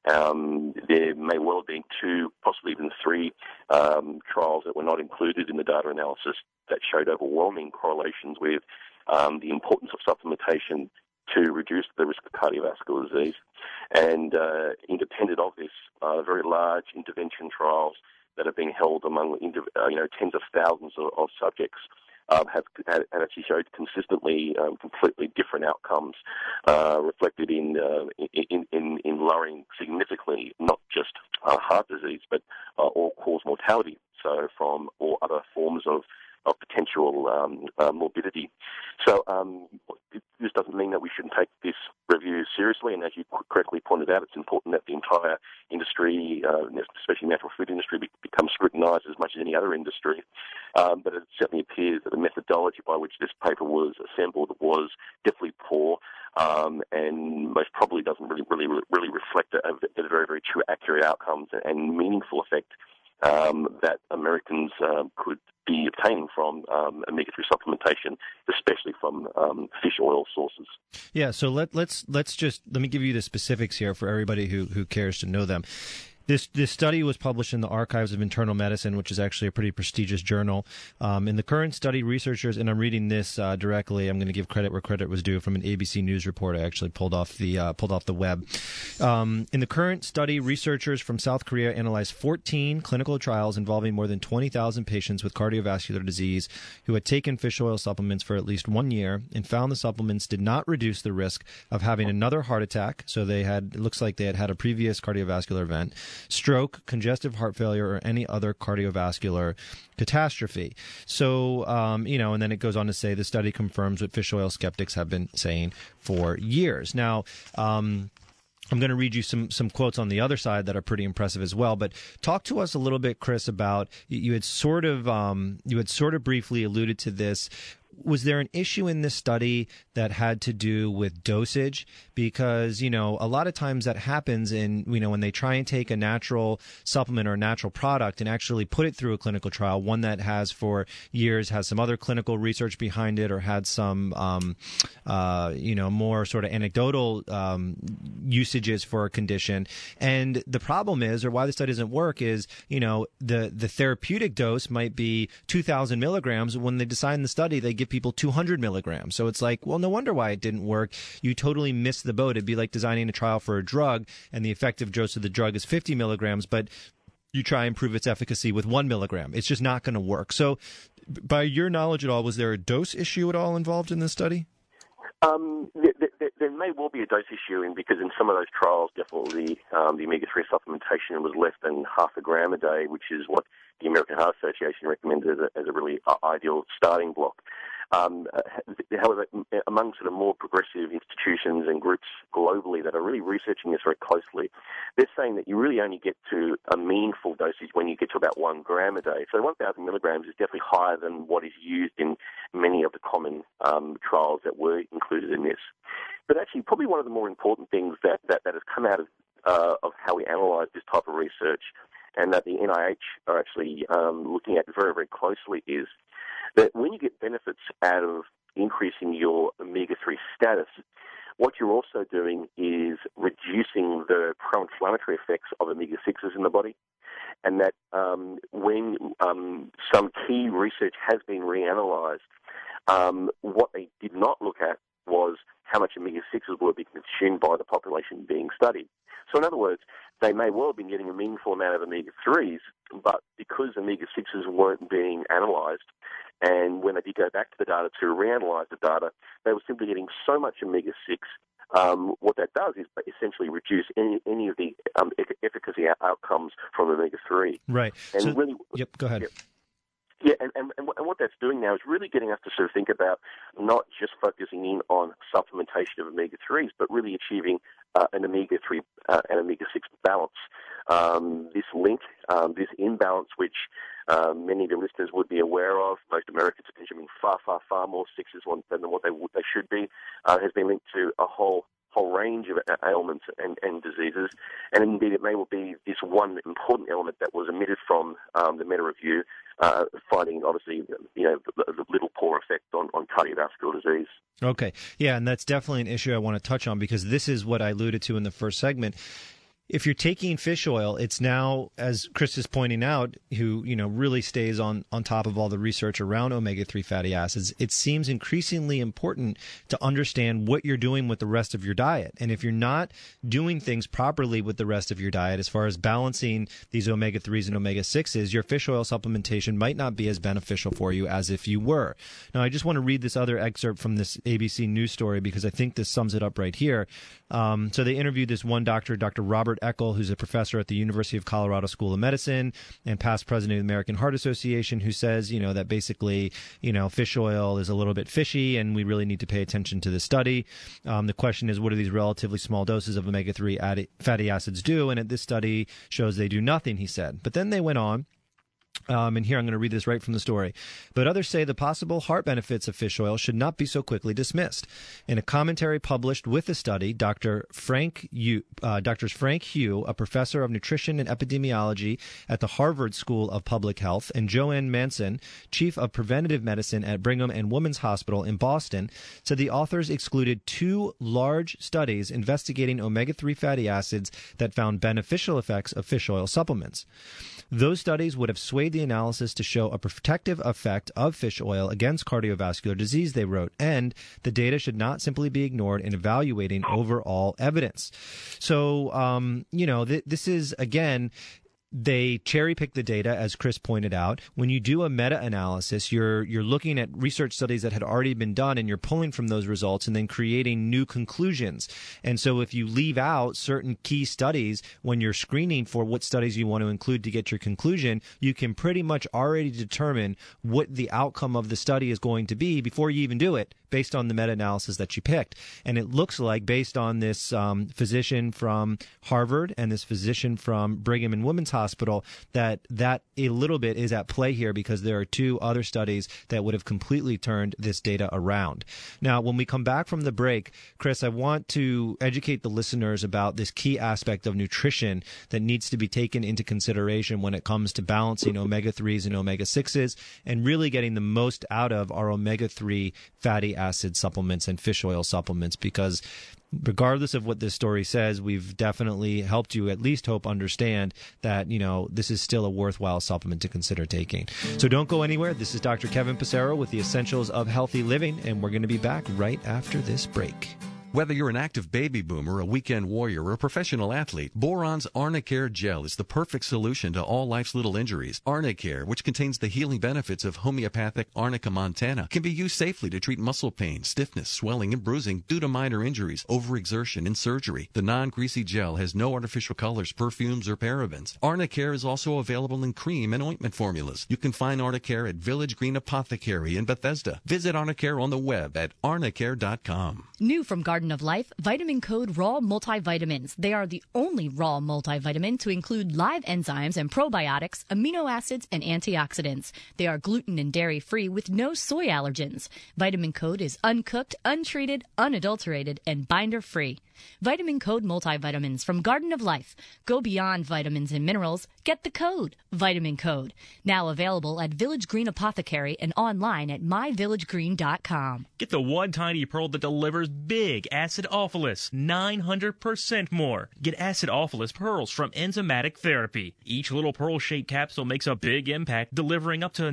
There may well have been 2, possibly even 3 trials that were not included in the data analysis that showed overwhelming correlations with the importance of supplementation to reduce the risk of cardiovascular disease. And independent of this, very large intervention trials that have been held among tens of thousands of subjects have actually showed consistently completely different outcomes, reflected in lowering significantly not just heart disease but all-cause mortality. So from all other forms of potential morbidity. So this doesn't mean that we shouldn't take this review seriously, and as you correctly pointed out, it's important that the entire industry, especially natural food industry, becomes scrutinized as much as any other industry. But it certainly appears that the methodology by which this paper was assembled was definitely poor, and most probably doesn't really reflect a very, very true, accurate outcomes and meaningful effect that Americans could be obtaining from omega-3 supplementation, especially from fish oil sources. Yeah, so let me give you the specifics here for everybody who cares to know them. This study was published in the Archives of Internal Medicine, which is actually a pretty prestigious journal. In the current study, researchers, and I'm reading this directly, I'm going to give credit where credit was due from an ABC News report I actually pulled off the web. In the current study, researchers from South Korea analyzed 14 clinical trials involving more than 20,000 patients with cardiovascular disease who had taken fish oil supplements for at least 1 year and found the supplements did not reduce the risk of having another heart attack. So it looks like they had a previous cardiovascular event, stroke, congestive heart failure, or any other cardiovascular catastrophe. So, and then it goes on to say the study confirms what fish oil skeptics have been saying for years. Now, I'm going to read you some quotes on the other side that are pretty impressive as well. But talk to us a little bit, Chris, about you had sort of briefly alluded to this. Was there an issue in this study that had to do with dosage? Because, a lot of times that happens when they try and take a natural supplement or a natural product and actually put it through a clinical trial, one that has for years has some other clinical research behind it or had some, more sort of anecdotal usages for a condition. And the problem is, or why the study doesn't work is, the therapeutic dose might be 2,000 milligrams. When they design the study, they give people 200 milligrams. So it's like, well, no wonder why it didn't work. You totally missed the boat. It'd be like designing a trial for a drug and the effective dose of the drug is 50 milligrams, but you try and prove its efficacy with 1 milligram. It's just not going to work. So by your knowledge at all, was there a dose issue at all involved in this study? There may well be a dose issue, because in some of those trials, definitely the omega-3 supplementation was less than half a gram a day, which is what the American Heart Association recommended as a really ideal starting block. However, among sort of more progressive institutions and groups globally that are really researching this very closely, they're saying that you really only get to a meaningful dosage when you get to about 1 gram a day. So 1,000 milligrams is definitely higher than what is used in many of the common trials that were included in this. But actually, probably one of the more important things that has come out of how we analyze this type of research, and that the NIH are actually looking at very, very closely, is that when you get benefits out of increasing your omega-3 status, what you're also doing is reducing the pro-inflammatory effects of omega-6s in the body. And that when some key research has been reanalyzed, what they did not look at was how much omega-6s were being consumed by the population being studied. So in other words, they may well have been getting a meaningful amount of omega-3s, but because omega-6s weren't being analysed, and when they did go back to the data to reanalyze the data, they were simply getting so much omega-6. What that does is essentially reduce any of the efficacy outcomes from omega-3. Right. And yep, go ahead. Yeah, and what that's doing now is really getting us to sort of think about not just focusing in on supplementation of omega-3s, but really achieving an omega-3 and omega-6 balance. This link, this imbalance, which many of your listeners would be aware of, most Americans are consuming far, far, far more 6s than what they should be, has been linked to a whole range of ailments and diseases. And indeed, it may well be this one important element that was omitted from the meta-review, finding, obviously, the little poor effect on cardiovascular disease. Okay. Yeah, and that's definitely an issue I want to touch on, because this is what I alluded to in the first segment. If you're taking fish oil, it's now, as Chris is pointing out, who really stays on top of all the research around omega-3 fatty acids, it seems increasingly important to understand what you're doing with the rest of your diet. And if you're not doing things properly with the rest of your diet, as far as balancing these omega-3s and omega-6s, your fish oil supplementation might not be as beneficial for you as if you were. Now, I just want to read this other excerpt from this ABC News story, because I think this sums it up right here. So they interviewed this one doctor, Dr. Robert Eckel, who's a professor at the University of Colorado School of Medicine and past president of the American Heart Association, who says, that basically, fish oil is a little bit fishy and we really need to pay attention to this study. The question is, what do these relatively small doses of omega-3 fatty acids do? And this study shows they do nothing, he said. But then they went on And here I'm going to read this right from the story. But others say the possible heart benefits of fish oil should not be so quickly dismissed. In a commentary published with the study, Drs. Frank Hu, a professor of nutrition and epidemiology at the Harvard School of Public Health, and Joanne Manson, chief of preventative medicine at Brigham and Women's Hospital in Boston, said the authors excluded 2 large studies investigating omega-3 fatty acids that found beneficial effects of fish oil supplements. Those studies would have swayed the analysis to show a protective effect of fish oil against cardiovascular disease, they wrote, and the data should not simply be ignored in evaluating overall evidence. So, this is, again, they cherry-pick the data, as Chris pointed out. When you do a meta-analysis, you're looking at research studies that had already been done, and you're pulling from those results and then creating new conclusions. And so if you leave out certain key studies when you're screening for what studies you want to include to get your conclusion, you can pretty much already determine what the outcome of the study is going to be before you even do it, based on the meta-analysis that you picked. And it looks like, based on this physician from Harvard and this physician from Brigham and Women's Hospital, that a little bit is at play here, because there are 2 other studies that would have completely turned this data around. Now, when we come back from the break, Chris, I want to educate the listeners about this key aspect of nutrition that needs to be taken into consideration when it comes to balancing omega-3s and omega-6s and really getting the most out of our omega-3 fatty acid supplements and fish oil supplements, because regardless of what this story says, we've definitely helped you at least understand that, this is still a worthwhile supplement to consider taking. So don't go anywhere. This is Dr. Kevin Passero with the Essentials of Healthy Living, and we're going to be back right after this break. Whether you're an active baby boomer, a weekend warrior, or a professional athlete, Boron's Arnicare Gel is the perfect solution to all life's little injuries. Arnicare, which contains the healing benefits of homeopathic Arnica montana, can be used safely to treat muscle pain, stiffness, swelling, and bruising due to minor injuries, overexertion, and surgery. The non-greasy gel has no artificial colors, perfumes, or parabens. Arnicare is also available in cream and ointment formulas. You can find Arnicare at Village Green Apothecary in Bethesda. Visit Arnicare on the web at arnicare.com. New from Garden of Life, Vitamin Code Raw Multivitamins. They are the only raw multivitamin to include live enzymes and probiotics, amino acids, and antioxidants. They are gluten and dairy-free with no soy allergens. Vitamin Code is uncooked, untreated, unadulterated, and binder-free. Vitamin Code Multivitamins from Garden of Life. Go beyond vitamins and minerals. Get the code, Vitamin Code. Now available at Village Green Apothecary and online at myvillagegreen.com. Get the one tiny pearl that delivers big acidophilus, 900% more. Get acidophilus pearls from Enzymatic Therapy. Each little pearl-shaped capsule makes a big impact, delivering up to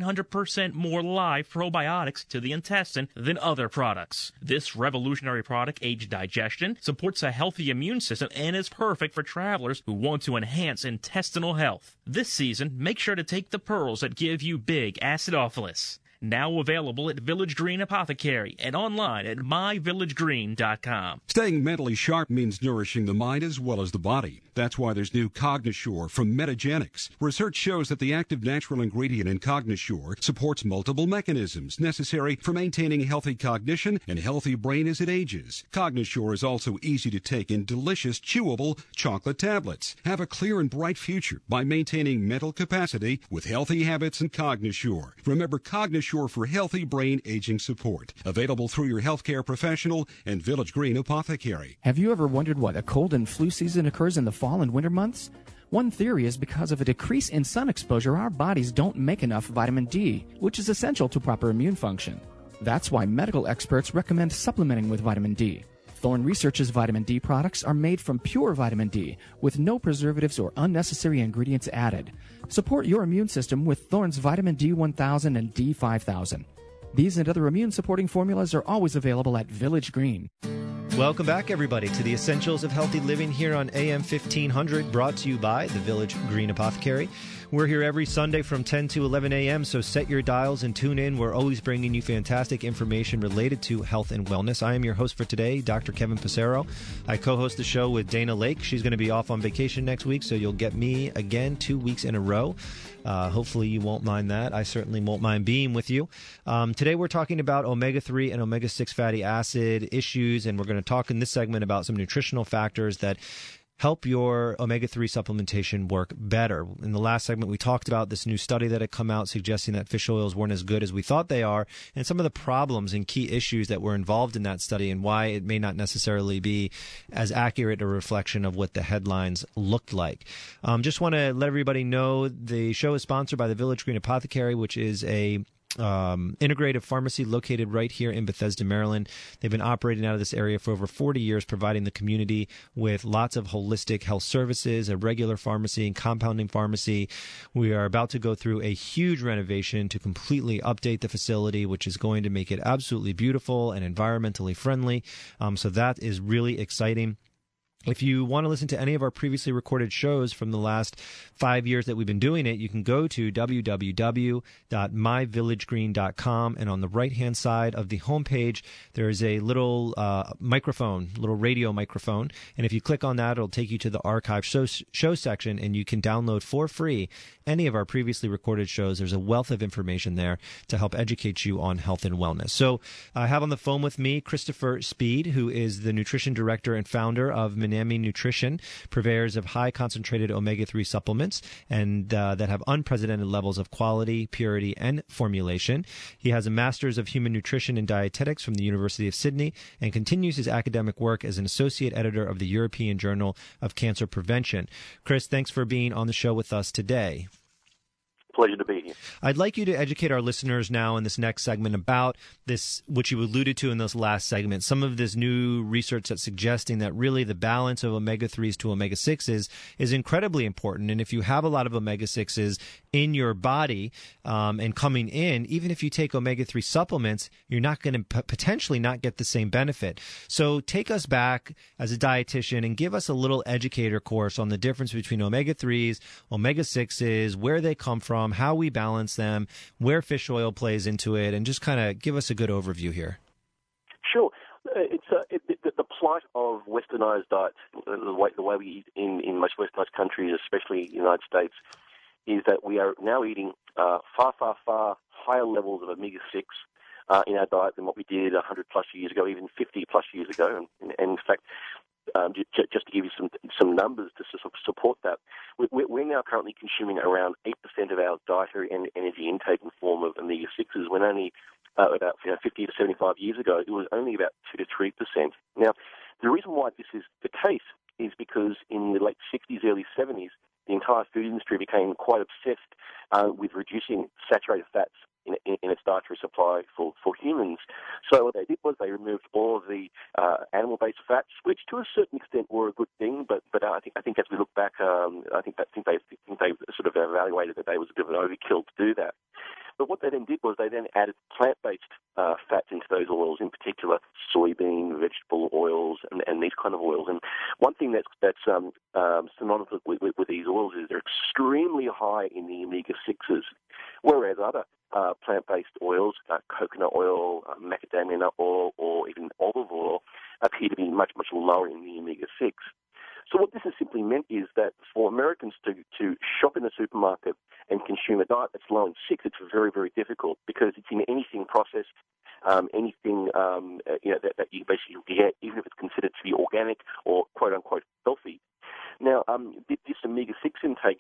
900% more live probiotics to the intestine than other products. This revolutionary product aids digestion, supports a healthy immune system, and is perfect for travelers who want to enhance intestinal health. This season, make sure to take the pearls that give you big acidophilus. Now available at Village Green Apothecary and online at myvillagegreen.com. Staying mentally sharp means nourishing the mind as well as the body. That's why there's new Cognosure from Metagenics. Research shows that the active natural ingredient in Cognosure supports multiple mechanisms necessary for maintaining healthy cognition and healthy brain as it ages. Cognosure is also easy to take in delicious, chewable chocolate tablets. Have a clear and bright future by maintaining mental capacity with healthy habits and Cognosure. Remember, Cognosure for healthy brain aging support. Available through your healthcare professional and Village Green Apothecary. Have you ever wondered why a cold and flu season occurs in the fall and winter months? One theory is because of a decrease in sun exposure, our bodies don't make enough vitamin D, which is essential to proper immune function. That's why medical experts recommend supplementing with vitamin D. Thorne Research's vitamin D products are made from pure vitamin D with no preservatives or unnecessary ingredients added. Support your immune system with Thorne's vitamin D1000 and D5000. These and other immune-supporting formulas are always available at Village Green. Welcome back, everybody, to the Essentials of Healthy Living here on AM 1500, brought to you by the Village Green Apothecary. We're here every Sunday from 10 to 11 a.m., so set your dials and tune in. We're always bringing you fantastic information related to health and wellness. I am your host for today, Dr. Kevin Passero. I co-host the show with Dana Lake. She's going to be off on vacation next week, so you'll get me again 2 weeks in a row. Hopefully you won't mind that. I certainly won't mind being with you. Today we're talking about omega-3 and omega-6 fatty acid issues, and we're going to talk in this segment about some nutritional factors that help your omega-3 supplementation work better. In the last segment, we talked about this new study that had come out suggesting that fish oils weren't as good as we thought they are, and some of the problems and key issues that were involved in that study and why it may not necessarily be as accurate a reflection of what the headlines looked like. Just want to let everybody know the show is sponsored by the Village Green Apothecary, which is a integrative pharmacy located right here in Bethesda, Maryland. They've been operating out of this area for over 40 years, providing the community with lots of holistic health services, a regular pharmacy and compounding pharmacy. We are about to go through a huge renovation to completely update the facility, which is going to make it absolutely beautiful and environmentally friendly. So that is really exciting. If you want to listen to any of our previously recorded shows from the last 5 years that we've been doing it, you can go to www.myvillagegreen.com, and on the right-hand side of the homepage, there is a little little radio microphone, and if you click on that, it'll take you to the archive show section, and you can download for free any of our previously recorded shows. There's a wealth of information there to help educate you on health and wellness. So I have on the phone with me Christopher Speed, who is the nutrition director and founder of Manami Nutrition, purveyors of high concentrated omega-3 supplements and that have unprecedented levels of quality, purity, and formulation. He has a master's of human nutrition and dietetics from the University of Sydney and continues his academic work as an associate editor of the European Journal of Cancer Prevention. Chris, thanks for being on the show with us today. Pleasure to be here. I'd like you to educate our listeners now in this next segment about this, which you alluded to in this last segment, some of this new research that's suggesting that really the balance of omega-3s to omega-6s is incredibly important. And if you have a lot of omega-6s in your body and coming in, even if you take omega-3 supplements, you're not going to potentially not get the same benefit. So take us back as a dietitian and give us a little educator course on the difference between omega-3s, omega-6s, where they come from, how we balance them, where fish oil plays into it, and just kind of give us a good overview here. Sure. The plight of westernized diets, the way we eat in most westernized countries, especially the United States, is that we are now eating far higher levels of omega-6 in our diet than what we did 100-plus years ago, even 50-plus years ago. And in fact, just to give you some numbers to support that, we're now currently consuming around 8% of our dietary and energy intake in the form of omega-6s, when only about 50 to 75 years ago, it was only about 2 to 3%. Now, the reason why this is the case is because in the late 60s, early 70s, the entire food industry became quite obsessed with reducing saturated fats in its dietary supply for humans. So what they did was they removed all of the animal-based fats, which to a certain extent were a good thing, but I think as we look back, I think they've sort of evaluated that they was a bit of an overkill to do that. But what they then did was they then added plant-based fats into those oils, in particular soybean, vegetable oils, and these kind of oils. And one thing that's synonymous with these oils is they're extremely high in the omega-6s, whereas other plant-based oils, coconut oil, macadamia nut oil, or even olive oil, appear to be much lower in the omega-6. So what this has simply meant is that for Americans to shop in the supermarket and consume a diet that's low in 6, it's very, very difficult, because it's in anything processed, anything that you basically get, even if it's considered to be organic or quote-unquote healthy. Now, this omega-6 intake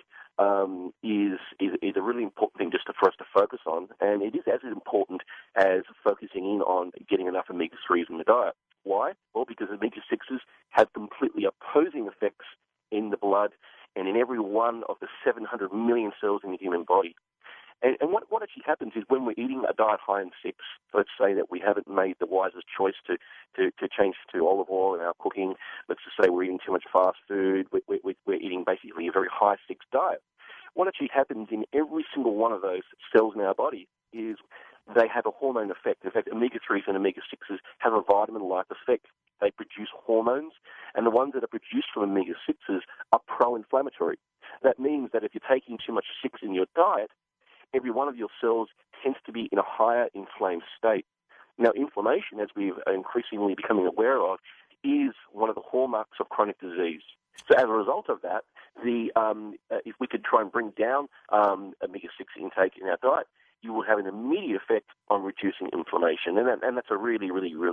is a really important thing just for us to focus on, and it is as important as focusing in on getting enough omega-3s in the diet. Why? Well, because omega-6s have completely opposing effects in the blood and in every one of the 700 million cells in the human body. And what actually happens is when we're eating a diet high in 6, let's say that we haven't made the wisest choice to change to olive oil in our cooking. Let's just say we're eating too much fast food. We're eating basically a very high 6 diet. What actually happens in every single one of those cells in our body is they have a hormone effect. In fact, omega-3s and omega-6s have a vitamin-like effect. They produce hormones, and the ones that are produced from omega-6s are pro-inflammatory. That means that if you're taking too much 6 in your diet, every one of your cells tends to be in a higher inflamed state. Now, inflammation, as we've increasingly becoming aware of, is one of the hallmarks of chronic disease. So as a result of that, if we could try and bring down omega-6 intake in our diet, you will have an immediate effect on reducing inflammation, and that's a really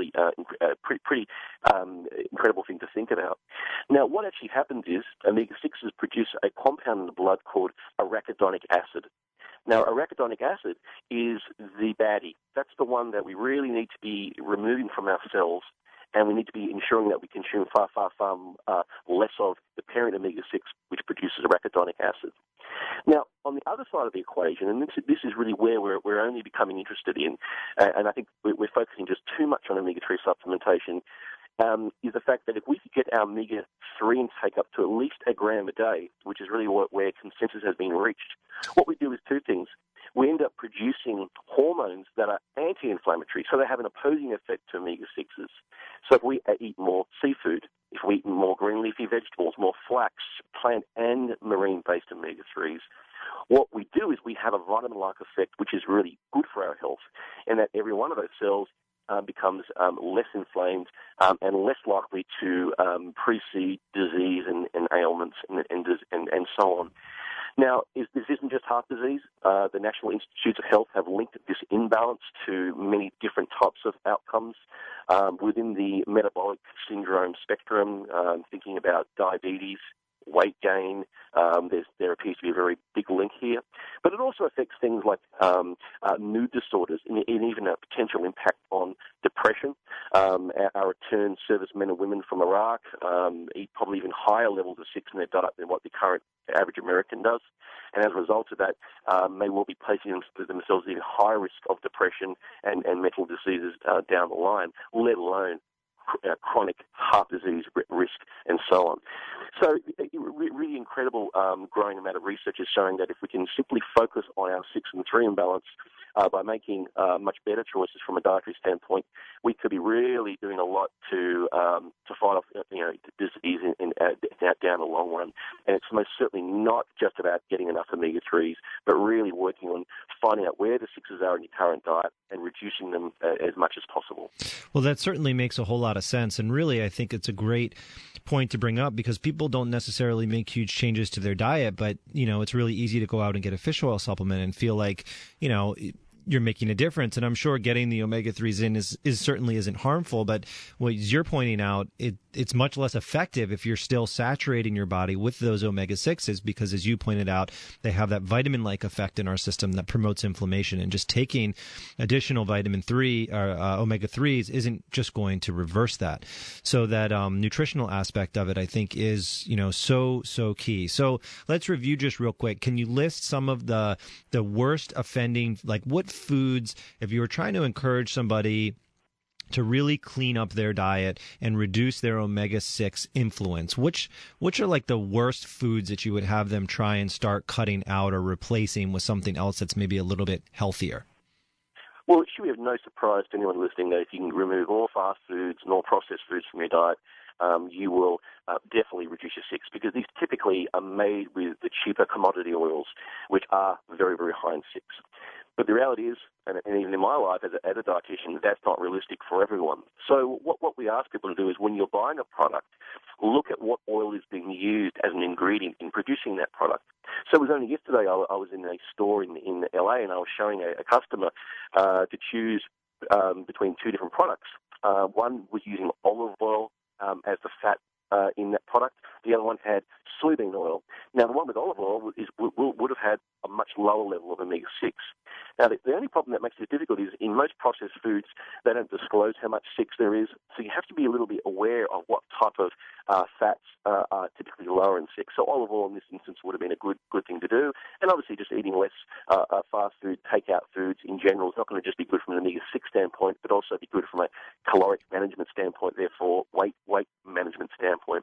pretty incredible thing to think about. Now, what actually happens is omega-6s produce a compound in the blood called arachidonic acid. Now, arachidonic acid is the baddie. That's the one that we really need to be removing from our cells, and we need to be ensuring that we consume far less of the parent omega-6, which produces arachidonic acid. Now, on the other side of the equation, and this is really where we're only becoming interested in, and I think we're focusing just too much on omega-3 supplementation, is the fact that if we could get our omega-3 intake up to at least a gram a day, which is really where consensus has been reached, what we do is two things. We end up producing hormones that are anti-inflammatory, so they have an opposing effect to omega-6s. So if we eat more seafood, if we eat more green leafy vegetables, more flax, plant and marine-based omega-3s, what we do is we have a vitamin-like effect, which is really good for our health, and that every one of those cells becomes less inflamed and less likely to precede disease and ailments and so on. Now, this isn't just heart disease. The National Institutes of Health have linked this imbalance to many different types of outcomes within the metabolic syndrome spectrum, thinking about diabetes, weight gain. There appears to be a very big link here. But it also affects things like mood disorders and even a potential impact on depression. Our returned servicemen and women from Iraq eat probably even higher levels of 6 in their diet than what the current average American does. And as a result of that, may well be placing themselves at even higher risk of depression and mental diseases down the line, let alone chronic heart disease risk and so on. So really incredible growing amount of research is showing that if we can simply focus on our 6 and 3 imbalance by making much better choices from a dietary standpoint, we could be really doing a lot to fight off disease down the long run. And it's most certainly not just about getting enough omega-3s, but really working on finding out where the 6s are in your current diet and reducing them as much as possible. Well, that certainly makes a whole lot of sense. And really, I think it's a great point to bring up because people don't necessarily make huge changes to their diet, but, it's really easy to go out and get a fish oil supplement and feel like, you're making a difference. And I'm sure getting the omega-3s in is certainly isn't harmful, but what you're pointing out, it's much less effective if you're still saturating your body with those omega-6s because, as you pointed out, they have that vitamin-like effect in our system that promotes inflammation. And just taking additional vitamin 3 or omega-3s isn't just going to reverse that. So that nutritional aspect of it, I think, is so key. So let's review just real quick. Can you list some of the worst offending, like what foods, if you were trying to encourage somebody to really clean up their diet and reduce their omega-6 influence, which are like the worst foods that you would have them try and start cutting out or replacing with something else that's maybe a little bit healthier? Well, it should be of no surprise to anyone listening that if you can remove all fast foods and all processed foods from your diet, you will definitely reduce your 6 because these typically are made with the cheaper commodity oils, which are very, very high in 6. But the reality is, and even in my life as a dietitian, that's not realistic for everyone. So what we ask people to do is when you're buying a product, look at what oil is being used as an ingredient in producing that product. So it was only yesterday I was in a store in LA and I was showing a customer to choose between 2 different products. One was using olive oil as the fat in that product. The other one had soybean oil. Now, the one with olive oil would have had a much lower level of omega-6. Now, the only problem that makes it difficult is in most processed foods, they don't disclose how much 6 there is, so you have to be a little bit aware of what type of fats are typically lower in 6. So olive oil in this instance would have been a good thing to do, and obviously just eating less fast food, takeout foods in general is not going to just be good from an omega-6 standpoint, but also be good from a caloric management standpoint, therefore weight management standpoint.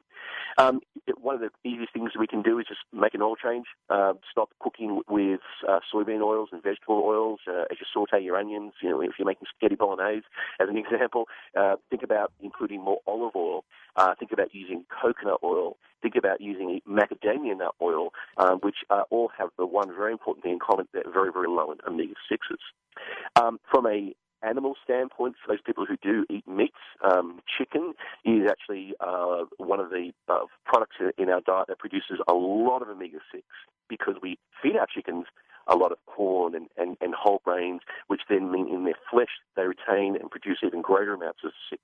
One of the easiest things we can do is just make an oil change. Stop cooking with soybean oils and vegetable oils as you saute your onions. If you're making spaghetti bolognese, as an example, think about including more olive oil. Think about using coconut oil. Think about using macadamia nut oil, which all have the one very important thing in common: they're very, very low in omega-6s. From a animal standpoint, for those people who do eat meats, chicken is actually one of the products in our diet that produces a lot of omega-6 because we feed our chickens a lot of corn and whole grains, which then mean in their flesh they retain and produce even greater amounts of 6.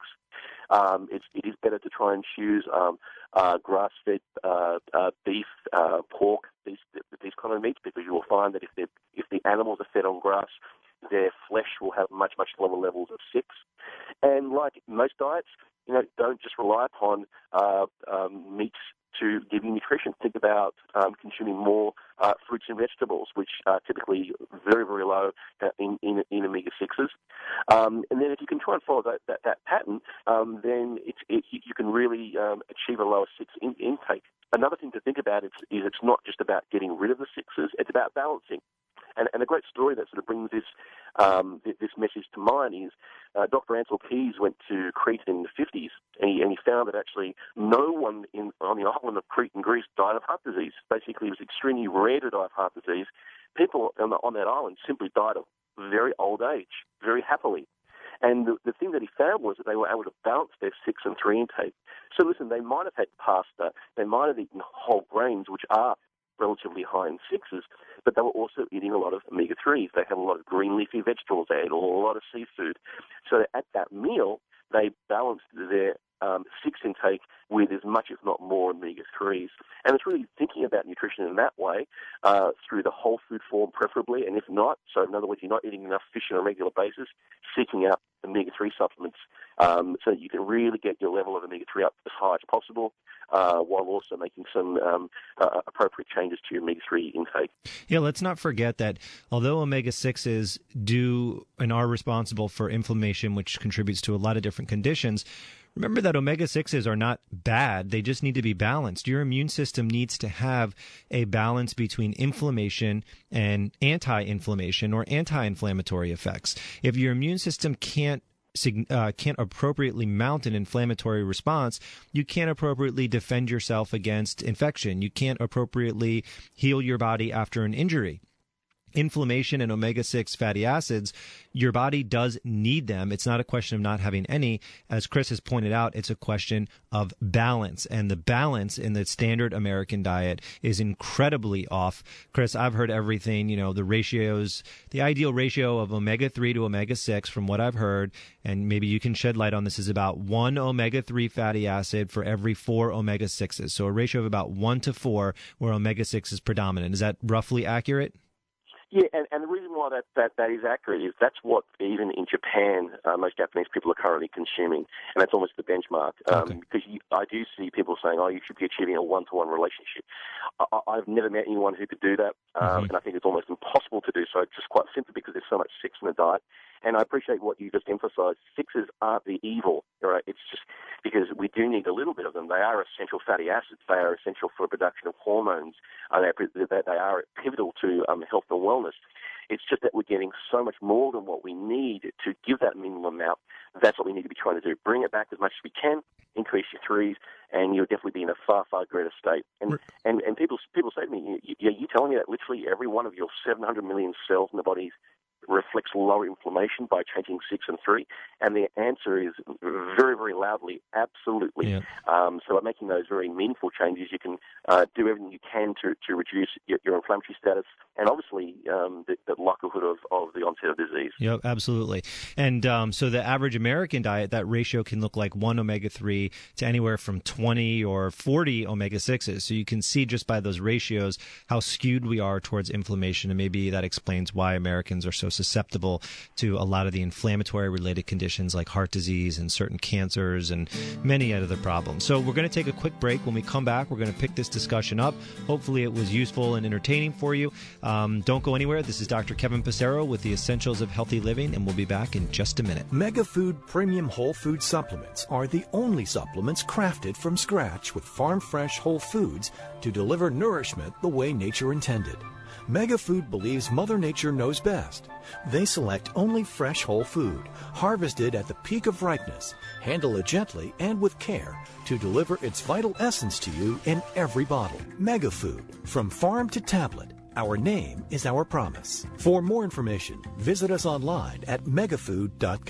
It is better to try and choose grass-fed beef, pork, these kind of meats, because you will find that if the animals are fed on grass, their flesh will have much, much lower levels of 6. And like most diets, don't just rely upon meats to give you nutrition. Think about consuming more fruits and vegetables, which are typically very, very low in omega-6s. And then if you can try and follow that pattern, then you can really achieve a lower 6 intake. Another thing to think about is it's not just about getting rid of the 6s, it's about balancing. And a great story that sort of brings this message to mind is Dr. Ansel Keys went to Crete in the 50s, and he found that actually no one on the island of Crete in Greece died of heart disease. Basically, it was extremely rare to die of heart disease. People on that island simply died of very old age, very happily. And the thing that he found was that they were able to balance their 6 and 3 intake. So listen, they might have had pasta, they might have eaten whole grains, which are relatively high in 6s, but they were also eating a lot of omega-3s. They had a lot of green leafy vegetables. They ate a lot of seafood. So at that meal, they balanced their 6 intake with as much, if not more, omega-3s. And it's really thinking about nutrition in that way, through the whole food form preferably, and if not, so in other words, you're not eating enough fish on a regular basis, seeking out omega-3 supplements so that you can really get your level of omega-3 up as high as possible, while also making some appropriate changes to your omega-3 intake. Yeah, let's not forget that although omega-6s do and are responsible for inflammation, which contributes to a lot of different conditions, remember that omega-6s are not bad. They just need to be balanced. Your immune system needs to have a balance between inflammation and anti-inflammation or anti-inflammatory effects. If your immune system can't appropriately mount an inflammatory response, you can't appropriately defend yourself against infection. You can't appropriately heal your body after an injury. Inflammation and omega-6 fatty acids, your body does need them. It's not a question of not having any. As Chris has pointed out, it's a question of balance. And the balance in the standard American diet is incredibly off. Chris, I've heard everything, the ratios, the ideal ratio of omega-3 to omega-6 from what I've heard, and maybe you can shed light on this, is about 1 omega-3 fatty acid for every 4 omega-6s. So a ratio of about 1 to 4 where omega-6 is predominant. Is that roughly accurate? Yeah, and the reason why that is accurate is that's what even in Japan most Japanese people are currently consuming, and that's almost the benchmark. Because I do see people saying, you should be achieving a one-to-one relationship. I've never met anyone who could do that, and I think it's almost impossible to do so, just quite simply because there's so much 6 in the diet. And I appreciate what you just emphasized. 6s aren't the evil, right? It's just because we do need a little bit of them. They are essential fatty acids. They are essential for production of hormones. They are pivotal to health and wellness. It's just that we're getting so much more than what we need to give that minimum amount. That's what we need to be trying to do. Bring it back as much as we can, increase your 3s, and you'll definitely be in a far, far greater state. And people say to me, you're telling me that literally every one of your 700 million cells in the body reflects lower inflammation by changing 6 and 3? And the answer is very, very loudly, absolutely. Yeah. So by making those very meaningful changes, you can do everything you can to reduce your inflammatory status and obviously the likelihood of the onset of disease. Yeah, absolutely. And so the average American diet, that ratio can look like 1 omega-3 to anywhere from 20 or 40 omega-6s. So you can see just by those ratios how skewed we are towards inflammation, and maybe that explains why Americans are so susceptible to a lot of the inflammatory related conditions like heart disease and certain cancers and many other problems. So we're going to take a quick break. When we come back, we're going to pick this discussion up. Hopefully it was useful and entertaining for you. Don't go anywhere. This is Dr. Kevin Passero with the Essentials of Healthy Living, and we'll be back in just a minute. MegaFood Premium Whole Food Supplements are the only supplements crafted from scratch with farm-fresh whole foods to deliver nourishment the way nature intended. MegaFood believes Mother Nature knows best. They select only fresh whole food, harvested at the peak of ripeness, handle it gently and with care to deliver its vital essence to you in every bottle. MegaFood, from farm to tablet. Our name is our promise. For more information, visit us online at megafood.com.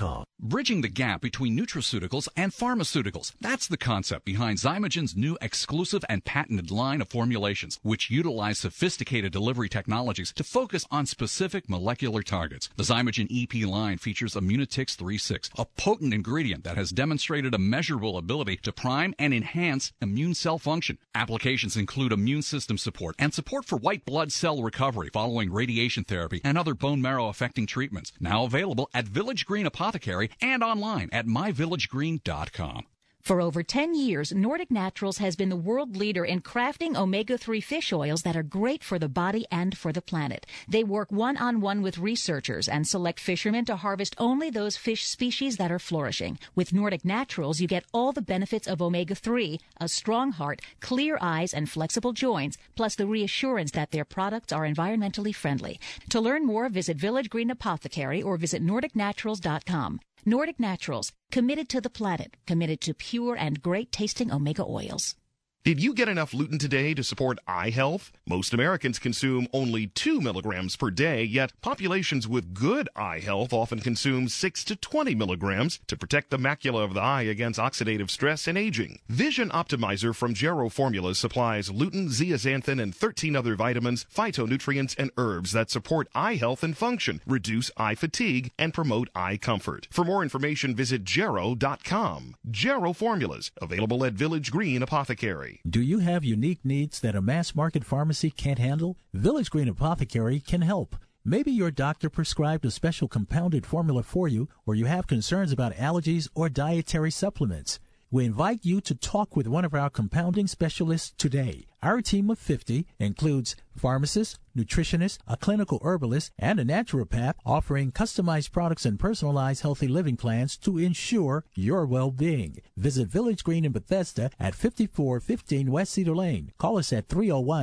bridging the gap between nutraceuticals and pharmaceuticals. That's the concept behind Zymogen's new exclusive and patented line of formulations, which utilize sophisticated delivery technologies to focus on specific molecular targets. The Zymogen EP line features Immunotix 3.6, a potent ingredient that has demonstrated a measurable ability to prime and enhance immune cell function. Applications include immune system support and support for white blood cell recovery following radiation therapy and other bone marrow affecting treatments. Now available at Village Green Apothecary and online at myvillagegreen.com. For over 10 years, Nordic Naturals has been the world leader in crafting omega-3 fish oils that are great for the body and for the planet. They work one-on-one with researchers and select fishermen to harvest only those fish species that are flourishing. With Nordic Naturals, you get all the benefits of omega-3, a strong heart, clear eyes, and flexible joints, plus the reassurance that their products are environmentally friendly. To learn more, visit Village Green Apothecary or visit NordicNaturals.com. Nordic Naturals, committed to the planet, committed to pure and great-tasting omega oils. Did you get enough lutein today to support eye health? Most Americans consume only 2 milligrams per day, yet populations with good eye health often consume 6 to 20 milligrams to protect the macula of the eye against oxidative stress and aging. Vision Optimizer from Gero Formulas supplies lutein, zeaxanthin, and 13 other vitamins, phytonutrients, and herbs that support eye health and function, reduce eye fatigue, and promote eye comfort. For more information, visit Gero.com. Gero Formulas, available at Village Green Apothecary. Do you have unique needs that a mass market pharmacy can't handle? Village Green Apothecary can help. Maybe your doctor prescribed a special compounded formula for you, or you have concerns about allergies or dietary supplements. We invite you to talk with one of our compounding specialists today. Our team of 50 includes pharmacists, nutritionists, a clinical herbalist, and a naturopath offering customized products and personalized healthy living plans to ensure your well-being. Visit Village Green in Bethesda at 5415 West Cedar Lane. Call us at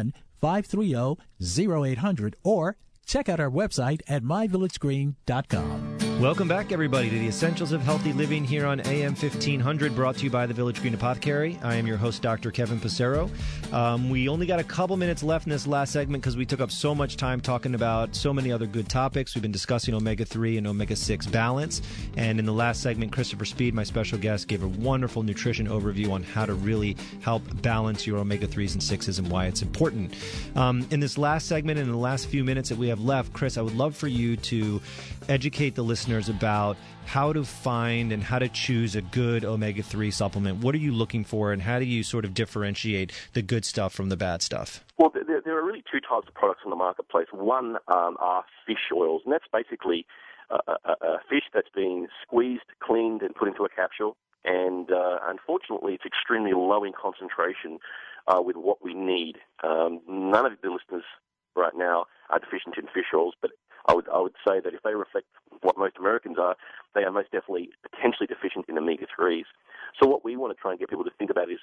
301-530-0800 or check out our website at myvillagegreen.com. Welcome back, everybody, to the Essentials of Healthy Living here on AM 1500, brought to you by the Village Green Apothecary. I am your host, Dr. Kevin Passero. We only got a couple minutes left in this last segment because we took up so much time talking about so many other good topics. We've been discussing omega-3 and omega-6 balance. And in the last segment, Christopher Speed, my special guest, gave a wonderful nutrition overview on how to really help balance your omega-3s and 6s and why it's important. In this last segment, in the last few minutes that we have left, Chris, I would love for you to educate the listeners about how to find and how to choose a good omega-3 supplement. What are you looking for, and how do you sort of differentiate the good stuff from the bad stuff? Well, there are really two types of products in the marketplace. One are fish oils, and that's basically a fish that's been squeezed, cleaned, and put into a capsule. And unfortunately, it's extremely low in concentration with what we need. None of the listeners right now are deficient in fish oils, but I would say that if they reflect what most Americans are, they are most definitely potentially deficient in omega-3s. So what we want to try and get people to think about is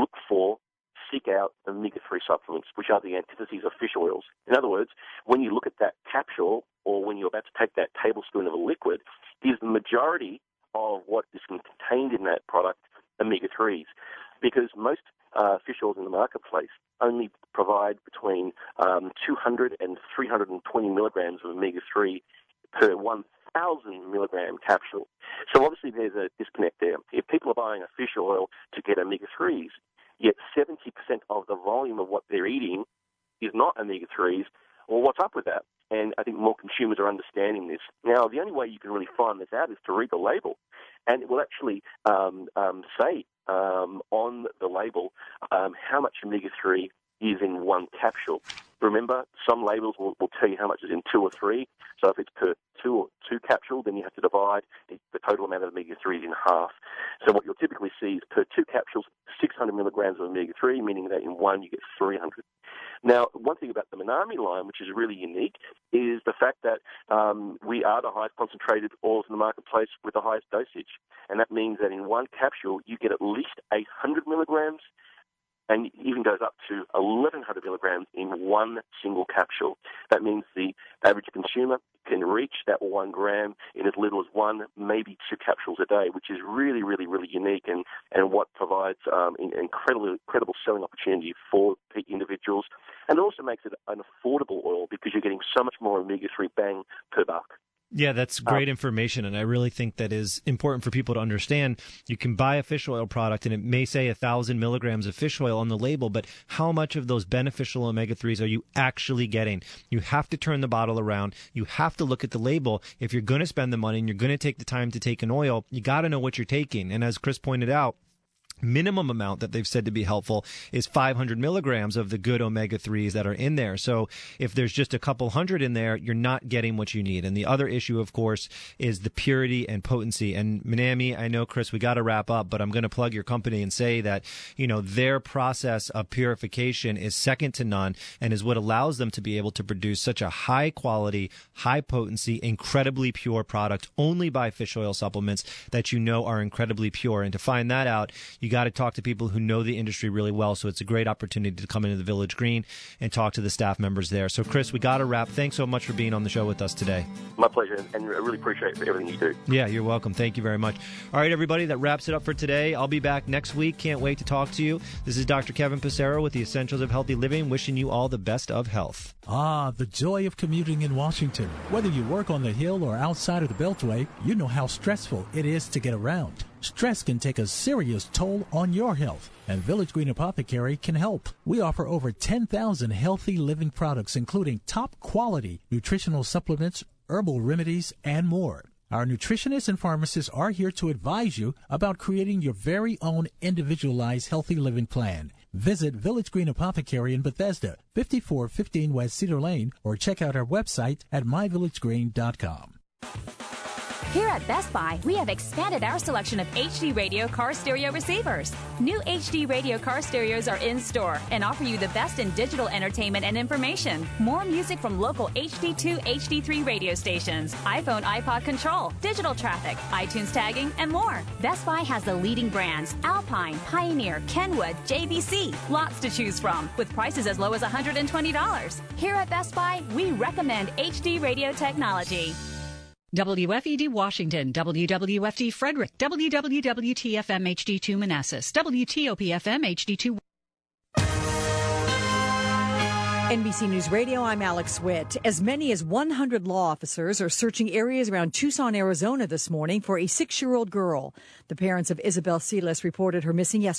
seek out omega-3 supplements, which are the antitheses of fish oils. In other words, when you look at that capsule or when you're about to take that tablespoon of a liquid, is the majority of what is contained in that product omega-3s? Because most fish oils in the marketplace only provide between 200 and 320 milligrams of omega-3 per 1,000 milligram capsule. So obviously there's a disconnect there. If people are buying a fish oil to get omega-3s, yet 70% of the volume of what they're eating is not omega-3s, well, what's up with that? And I think more consumers are understanding this. Now, the only way you can really find this out is to read the label. And it will actually say on the label how much omega-3 is in one capsule. Remember, some labels will tell you how much is in 2 or 3. So if it's per 2 capsule, then you have to divide the total amount of omega-3s in half. So what you'll typically see is per 2 capsules, 600 milligrams of omega-3, meaning that in one you get 300. Now, one thing about the Minami line, which is really unique, is the fact that we are the highest concentrated oils in the marketplace with the highest dosage. And that means that in one capsule, you get at least 800 milligrams, and it even goes up to 1,100 milligrams in one single capsule. That means the average consumer can reach that 1 gram in as little as 1, maybe 2 capsules a day, which is really, really, really unique and what provides an incredible selling opportunity for individuals. And it also makes it an affordable oil because you're getting so much more omega-3 bang per buck. Yeah, that's great information, and I really think that is important for people to understand. You can buy a fish oil product, and it may say 1,000 milligrams of fish oil on the label, but how much of those beneficial omega-3s are you actually getting? You have to turn the bottle around. You have to look at the label. If you're going to spend the money and you're going to take the time to take an oil, you got to know what you're taking. And as Chris pointed out, minimum amount that they've said to be helpful is 500 milligrams of the good omega-3s that are in there. So if there's just a couple hundred in there, you're not getting what you need. And the other issue, of course, is the purity and potency. And Manami, I know, Chris, we got to wrap up, but I'm going to plug your company and say that, their process of purification is second to none and is what allows them to be able to produce such a high quality, high potency, incredibly pure product only by fish oil supplements that are incredibly pure. And to find that out, you got to talk to people who know the industry really well. So it's a great opportunity to come into the Village Green and talk to the staff members there. So, Chris, we got to wrap. Thanks so much for being on the show with us today. My pleasure, and I really appreciate everything you do. Yeah, you're welcome. Thank you very much. All right, everybody, that wraps it up for today. I'll be back next week. Can't wait to talk to you. This is Dr. Kevin Passero with the Essentials of Healthy Living, wishing you all the best of health. Ah, the joy of commuting in Washington. Whether you work on the Hill or outside of the Beltway, you know how stressful it is to get around. Stress can take a serious toll on your health, and Village Green Apothecary can help. We offer over 10,000 healthy living products, including top-quality nutritional supplements, herbal remedies, and more. Our nutritionists and pharmacists are here to advise you about creating your very own individualized healthy living plan. Visit Village Green Apothecary in Bethesda, 5415 West Cedar Lane, or check out our website at myvillagegreen.com. Here at Best Buy, we have expanded our selection of HD Radio car stereo receivers. New HD Radio car stereos are in store and offer you the best in digital entertainment and information. More music from local HD2, HD3 radio stations, iPhone, iPod control, digital traffic, iTunes tagging, and more. Best Buy has the leading brands: Alpine, Pioneer, Kenwood, JVC. Lots to choose from, with prices as low as $120. Here at Best Buy, we recommend HD Radio technology. WFED Washington, WWFD Frederick, WWWTFM HD2 Manassas, WTOPFM HD2. NBC News Radio, I'm Alex Witt. As many as 100 law officers are searching areas around Tucson, Arizona this morning for a 6-year-old girl. The parents of Isabel Silas reported her missing yesterday.